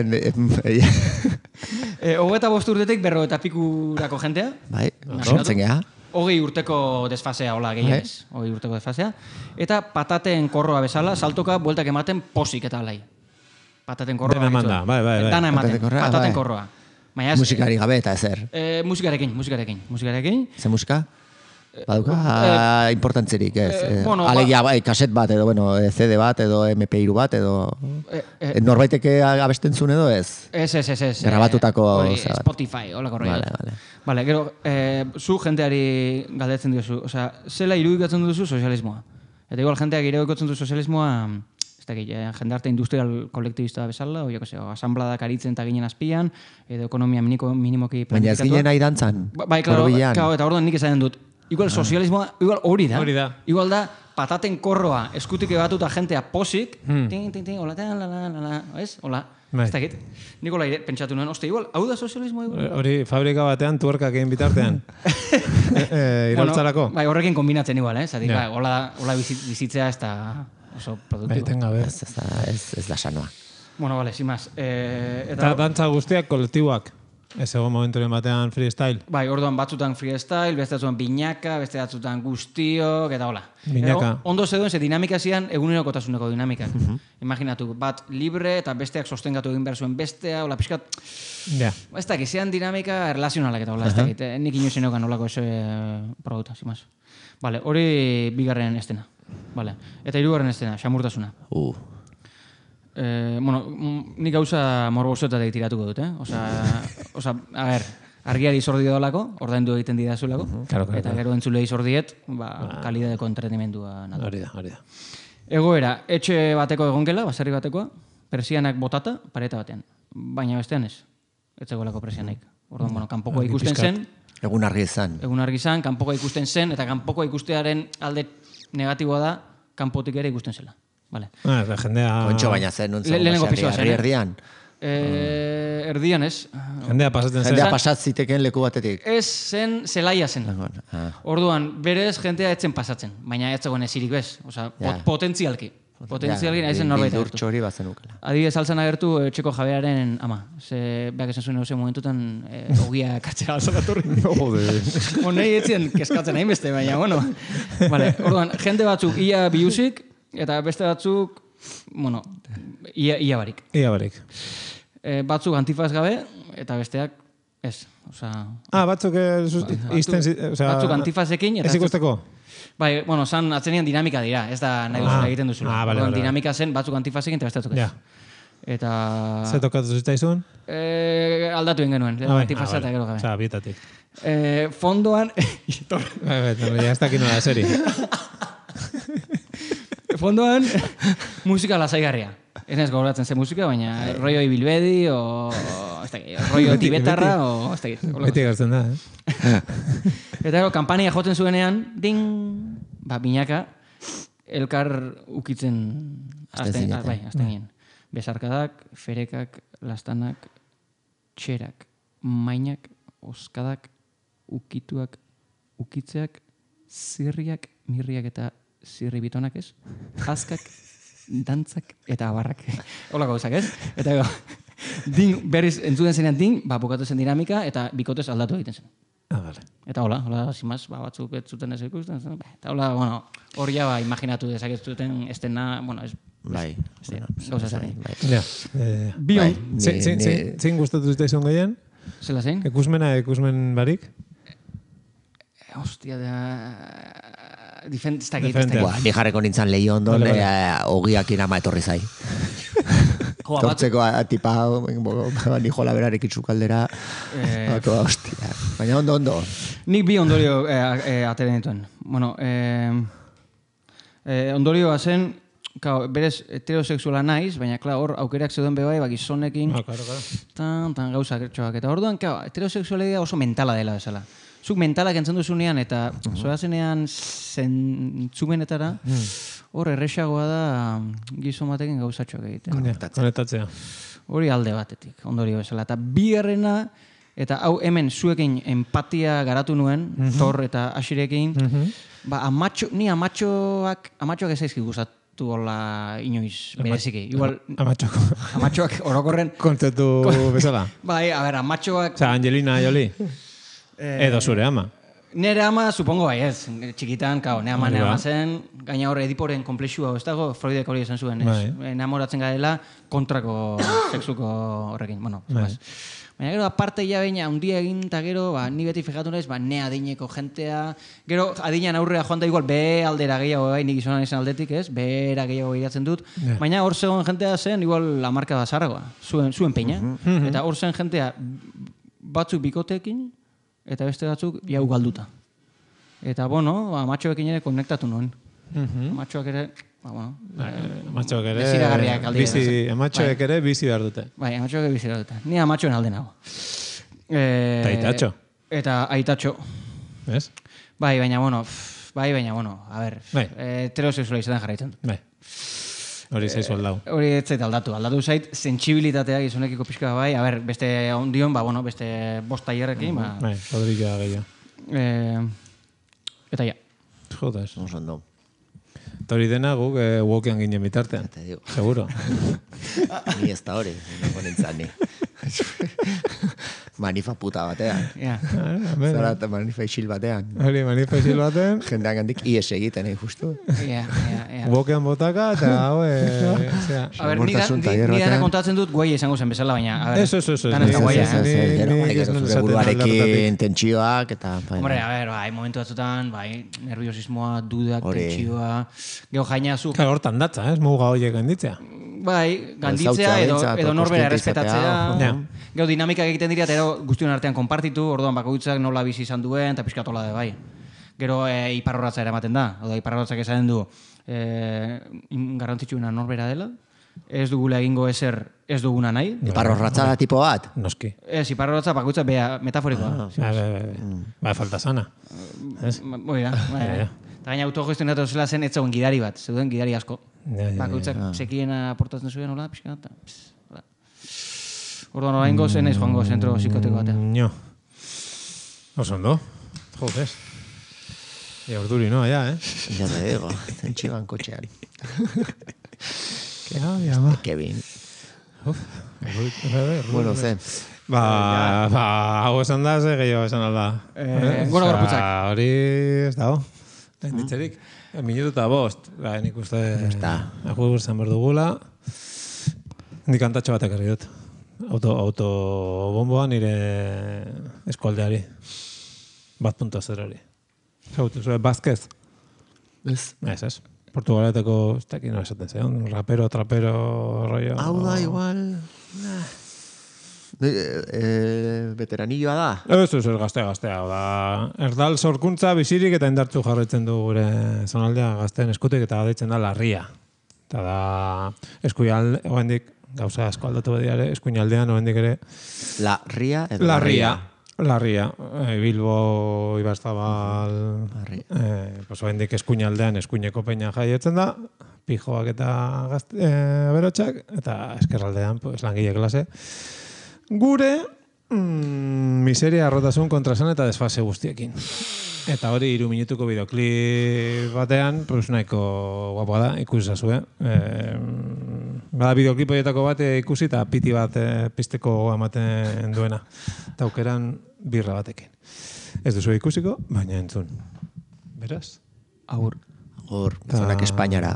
Speaker 3: Hogeta urtetik berro eta pikurako jentea.
Speaker 4: Bai, sortzen geha.
Speaker 3: 20 urteko desfasea, hola, gehienez. 20 urteko desfasea. Eta pataten korroa bezala, saltoka, bueltak ematen posik eta alai. Pataten korroa.
Speaker 5: Dena emanda, bai.
Speaker 3: Dana ematen, pataten korroa.
Speaker 4: Musikari gabe eta ezer.
Speaker 3: Musikarekin.
Speaker 4: Ze musika? Baduka importantzerik, ez? Alegia, kaset bat, edo, CD bat, edo MP3 bat, edo... Norbaiteke abesten zuen edo ez?
Speaker 3: Ez.
Speaker 4: Grabatutako...
Speaker 3: Spotify, holako roia. Vale, gero, zu jenteari galdetzen diozu. Osea, zela irudikatzen duzu sozialismoa. Eta igual jenteak irudikatzen du sozialismoa... Ez da, jendarte industrial kolektibista bezala, o asambladak aritzen eta ginen azpian, edo ekonomia minimoki planifikatu.
Speaker 4: Baina ez ginen nahi dantzan.
Speaker 3: Bai, klaro, eta orduan nik esaten dut. Igual sozialismoa, igual hori da. Igual da, pataten korroa eskutik ebatuta jentea posik, hola, ez? Hola, ez dakit. Nik hola pentsatu nuen, igual, hau da sozialismoa?
Speaker 5: Hori, fabrika batean, tuerkak egin bitartean. Iraultzarako.
Speaker 3: Bai, horrekin kombinatzen igual, ez? Hola bizitzea ez da... oso produktibo.
Speaker 4: Ez da sanoa.
Speaker 3: Bueno, vale, sin más.
Speaker 5: Eta dantza guztiak kolektiboak. Ez egon momenturen batean freestyle.
Speaker 3: Bai, orduan batzutan freestyle, beste batzutan binaka, beste batzutan guztiok, eta hola.
Speaker 5: Binaka.
Speaker 3: Ondo zeduen, ze dinamika zian egunerokotasuneko dinamikak. Imaginatu, bat libre eta besteak sostengatu egin behar zuen bestea, hola, pixkat... Ez dakit, zian dinamika erlazionalak eta hola, ez dakit. Nik inoizen euken holako ese produkta, sin más. Vale, hori bigarren estena. Vale. Eta hirugarren estena, xamurtasuna. Bueno, nik gauza morbosoetatik tiratuko dut, Osa, a ver, argiari izordi dolako, ordaindu egiten didazulako, eta gero entzulei izordiet, kalidadeko entretenimendua nato.
Speaker 5: Hori da.
Speaker 3: Egoera, etxe bateko egonkela, baserri batekoa, persianak botata, pareta batean. Baina bestean ez. Ez zegoelako persianak. Orduan, bueno, kanpokoa ikusten zen.
Speaker 4: Egun argi izan, kanpokoa ikusten zen, eta kanpokoa ikustearen alde negatiboa da, kanpotik ere ikusten zela. Vale.
Speaker 5: Jendea...
Speaker 4: Kontxo baina zen,
Speaker 3: lehenengo pisoa zen.
Speaker 4: Erdian.
Speaker 3: Erdian ez.
Speaker 5: Jendea pasatzen zen.
Speaker 4: Jendea pasatzitekeen leku batetik.
Speaker 3: Ez zen, zelaia zen. Orduan, berez jentea etzen pasatzen. Baina ez zegoen ezirik bez. Osa, potentzialki. Potentzialki nahi zen norbait agertu.
Speaker 4: Bidurtxo hori bazen ukela.
Speaker 3: Adibidez, altzan agertu txeko jabearen ama. Beak esan zuen ose momentutan ogia katzera altzan aturri. Honei etzien keskatzen hain beste, baina, bueno. Vale, orduan, jende batzuk ia biusik, eta beste batzuk, bueno, ia barik.
Speaker 5: Ia barik.
Speaker 3: Batzuk antifaz gabe, eta besteak ez.
Speaker 5: Batzuk
Speaker 3: batzuk antifazekin.
Speaker 5: Ez ikusteko?
Speaker 3: Bai, bueno, atzenian dinamika dira, ez da nahi duzula egiten duzula. Dinamika zen batzuk antifazekin eta beste batzuk ez. Eta...
Speaker 5: Ze tokatu zitaizun?
Speaker 3: Aldatu genuen, antifazea eta gero gabe.
Speaker 5: Osa, bietatik.
Speaker 3: Fondoan...
Speaker 5: Ja ez dakit nola seri.
Speaker 3: Fondoan, musika lasaigarria. Ez naiz gogoratzen ze musika, baina rollo ibilbedi, rollo tibetarra, o...
Speaker 5: Beti gertzen da,
Speaker 3: Eta gero, kampania jotzen zuenean, ding, binaka, elkar ukitzen azten ginen. Besarkadak, ferekak, lastanak, txerak, mainak, oskadak, ukituak, ukitzeak, zirriak, mirriak eta zirri bitonak ez, jaskak, dantzak eta abarrak. Hola gauzak ez? Eta berriz entzuten zenean bukatu zen dinamika eta bikotez aldatu egiten zen.
Speaker 5: Vale.
Speaker 3: Eta hola, zimaz, batzuk ez zuten ez ikusten. Eta hola, hori ja imaginatu dezakeztuten estena, ez...
Speaker 4: Bai.
Speaker 3: Gauza zaren.
Speaker 5: Bion. Zein gustatu zitzaizun gehien?
Speaker 3: Zela zein?
Speaker 5: Ikusmen barik?
Speaker 3: Hostia, Defentek.
Speaker 4: Ni jarreko nintzen lehi ondon, ogiak irama etorri zai. Tortzeko tipa, ni jola berarekin zukaldera, hostia. Baina ondo.
Speaker 3: Nik bi ondorio ateren dituen. Bueno, ondorioa zen, berez heterosexuala naiz, baina hor aukerak zeuden bebai, gizonekin, tan gauza gertxoak. Eta orduan, heterosexualia oso mentala dela bezala. Zuk mentalak entzun duzunean eta zoazenean zentzumenetara, hor erresagoa da gizon batekin gauzatxoak egiten.
Speaker 5: Konektatzea.
Speaker 3: Hori alde batetik, ondorio bezala. Eta bigarrena, eta hau hemen zuekin empatia garatu nuen, Thor eta Asirekin, ni amatxoak ez zaizki gustatu hola inoiz, bereziki. Amatxoak orokorren...
Speaker 5: Kontzeptu bezala.
Speaker 3: Bai, amatxoak...
Speaker 5: Osa, Angelina Jolie. Edo zure ama.
Speaker 3: Nere ama, supongo bai ez. Txikitan, nere ama zen, gaina hor ediporen komplexua, ez dago, Freudek hori esan zuen, enamoratzen garela kontrako sexuko horrekin. Baina gero, aparte ja baina, undia egin, eta gero, ni beti fijatu naiz, ne adineko jentea, gero, adinean aurrera joan da igual, be aldera gehiago, nik izonan izan aldetik, ez, behera gehiago iratzen dut, baina hor zegoen jentea zen, igual, la marka da zarragoa, zuen peina, eta hor zen jentea batzuk bikoteekin, eta beste batzuk jau galduta. Eta, amatxoekin ere konektatu nuen. Amatxoak ere,
Speaker 5: amatxoak ere, amatxoek ere bizi behar dute.
Speaker 3: Bai, amatxoek ere bizi behar dute. Ni amatxoen alde nago.
Speaker 5: Eta aitatxo.
Speaker 3: Eta aitatxo.
Speaker 5: Ez?
Speaker 3: Bai, baina, a ber, heterosexuala izaten jarraitzen dut.
Speaker 5: Bai. Hori zaizu aldau.
Speaker 3: Hori ez zait aldatu. Aldatu zait, sentsibilitatea gizonekiko pixka bai. A ber, beste ondion, beste bost tailerrekin.
Speaker 5: Bai, Rodriguea gehiago.
Speaker 3: Eta ja.
Speaker 5: Jodas.
Speaker 4: Ondo.
Speaker 5: Eta hori dena guk walkean ginen bitartean. Seguro.
Speaker 4: Ni ez da hori. Nintzen ni. Manifa puta batean. Zara eta manifa isil batean.
Speaker 5: Hori, manifa isil batean.
Speaker 4: Jendean gandik ies egiten, justu.
Speaker 5: Walkean botaka eta hau...
Speaker 3: A ber, ni dana kontatzen dut guai izango zen bezala, baina...
Speaker 5: Eso.
Speaker 4: Buruarekin tentsioak eta...
Speaker 3: Hombre, a ber, momentu batzutan, nerviosismoa, dudak, tentsioa... Gero jaina zu...
Speaker 5: Hortan datza, ez? Muga horiek ganditzea.
Speaker 3: Bai, ganditzea edo norbera errespetatzea. Gero dinamikak egiten dira, eta guztion artean konpartitu, orduan bakoitzak nola bizi izan duen, eta pixkatola de bai. Gero iparrorratza eramaten da. Oda, iparrorratzak esaten du garrantzitsuena norbera dela, ez dugula egingo ezer ez duguna nahi.
Speaker 4: Iparrorratza da tipo bat?
Speaker 5: Noski.
Speaker 3: Ez, iparrorratza bakoitzak metaforikoa.
Speaker 5: Bai, falta sana.
Speaker 3: Hori da, bai. Eta gaina autogestionatu zela zen, ez zegoen gidari bat, zeuden gidari asko. Bakoitzak sekiena aportatzen zuen, hola, pixka eta... Orduan oraingo zen ez joango zentro psikotiko batean.
Speaker 5: Oso ondo. Joder. Orduri, no, allá,
Speaker 4: Ya te digo, tentsioan kotxean. Kevin. Bueno, zen.
Speaker 5: Hau esan da, ze gehiago esan alda.
Speaker 3: Gora gorputzak.
Speaker 5: Hori ez dago. Ditzerik. Minutu eta bost. Nik uste... Agur zan berdugula. Nik kantatxo batek herri dut. Autobomboa nire eskualdeari. 1.0-ari. Zautu, zure Vázquez? Ez. Portugaleteko, ez dakit no esaten zeon, rapero, trapero, rollo...
Speaker 4: Hau da, igual... Veteranilloa da?
Speaker 5: Ez, gaztea. Erdal sorkuntza bizirik eta indartzu jarretzen du gure zonaldea gazteen eskutik eta deitzen da larria. Eta da eskuialde, oendik, gauza asko aldatu badiare, eskuinaldean oendik ere...
Speaker 4: Larria edo
Speaker 5: larria. Larria, Bilbo Ibaztabal, oendik eskuinaldean, eskuineko peina jaietzen da, pijoak eta aberotxak, eta eskerraldean, langile klase. Gure, miseria, arrotasun, kontrasan eta desfase guztiekin. Eta hori 3 minutuko bideoklip batean, nahiko guapoa da, ikusazue. Bada bideoklip horietako bat ikusi eta piti bat pizteko ematen duena. Eta aukeran birra batekin. Ez duzu ikusiko, baina entzun. Beraz?
Speaker 4: Agur. Agur, zonak Espainiara.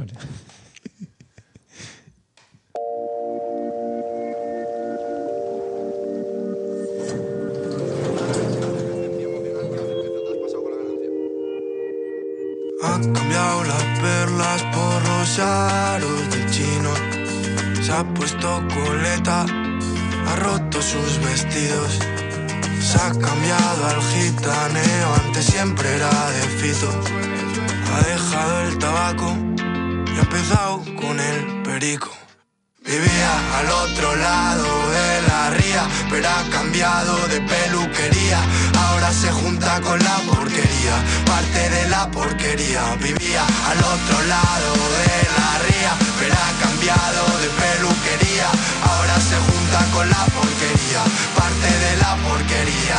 Speaker 7: Ha cambiado las perlas por los aros del chino. Se ha puesto coleta, ha roto sus vestidos. Se ha cambiado al gitaneo, antes siempre era de Fito. Ha dejado el tabaco y ha empezado con el perico. Vivía al otro lado de la ría, pero ha cambiado de peluquería. Ahora se junta con la porquería, parte de la porquería. Vivía al otro lado de la ría, pero ha cambiado de peluquería. Ahora se junta con la porquería, parte de la porquería.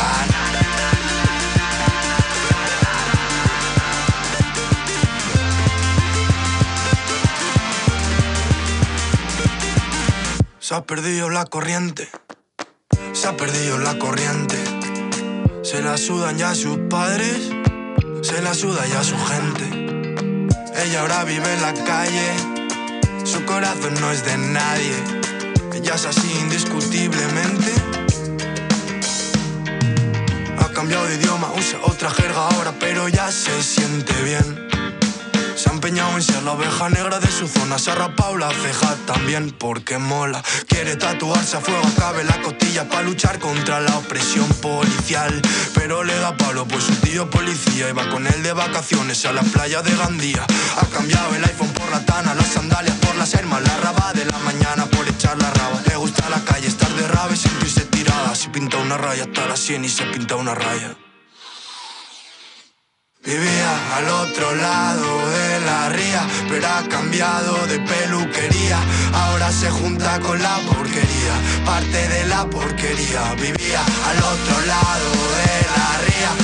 Speaker 7: Se ha perdido la corriente, se ha perdido la corriente. Se la sudan ya sus padres, se la suda ya su gente. Ella ahora vive en la calle, su corazón no es de nadie. Ella es así indiscutiblemente. Ha cambiado de idioma, usa otra jerga ahora, pero ya se siente bien. Se ha empeñado en ser la oveja negra de su zona. Se ha rapado la ceja también porque mola. Quiere tatuarse a fuego, cabe la costilla pa' luchar contra la opresión policial. Pero le da palo pues su tío policía. Y va con él de vacaciones a la playa de Gandía. Ha cambiado el iPhone por la tana, las sandalias por las hermas, la raba de la mañana por echar la raba. Le gusta la calle, estar de raba y sentirse tirada. Si pinta una raya hasta la 100 y se pinta una raya. Vivía al otro lado de la ría, pero ha cambiado de peluquería. Ahora se junta con la porquería, parte de la porquería. Vivía al otro lado de la ría,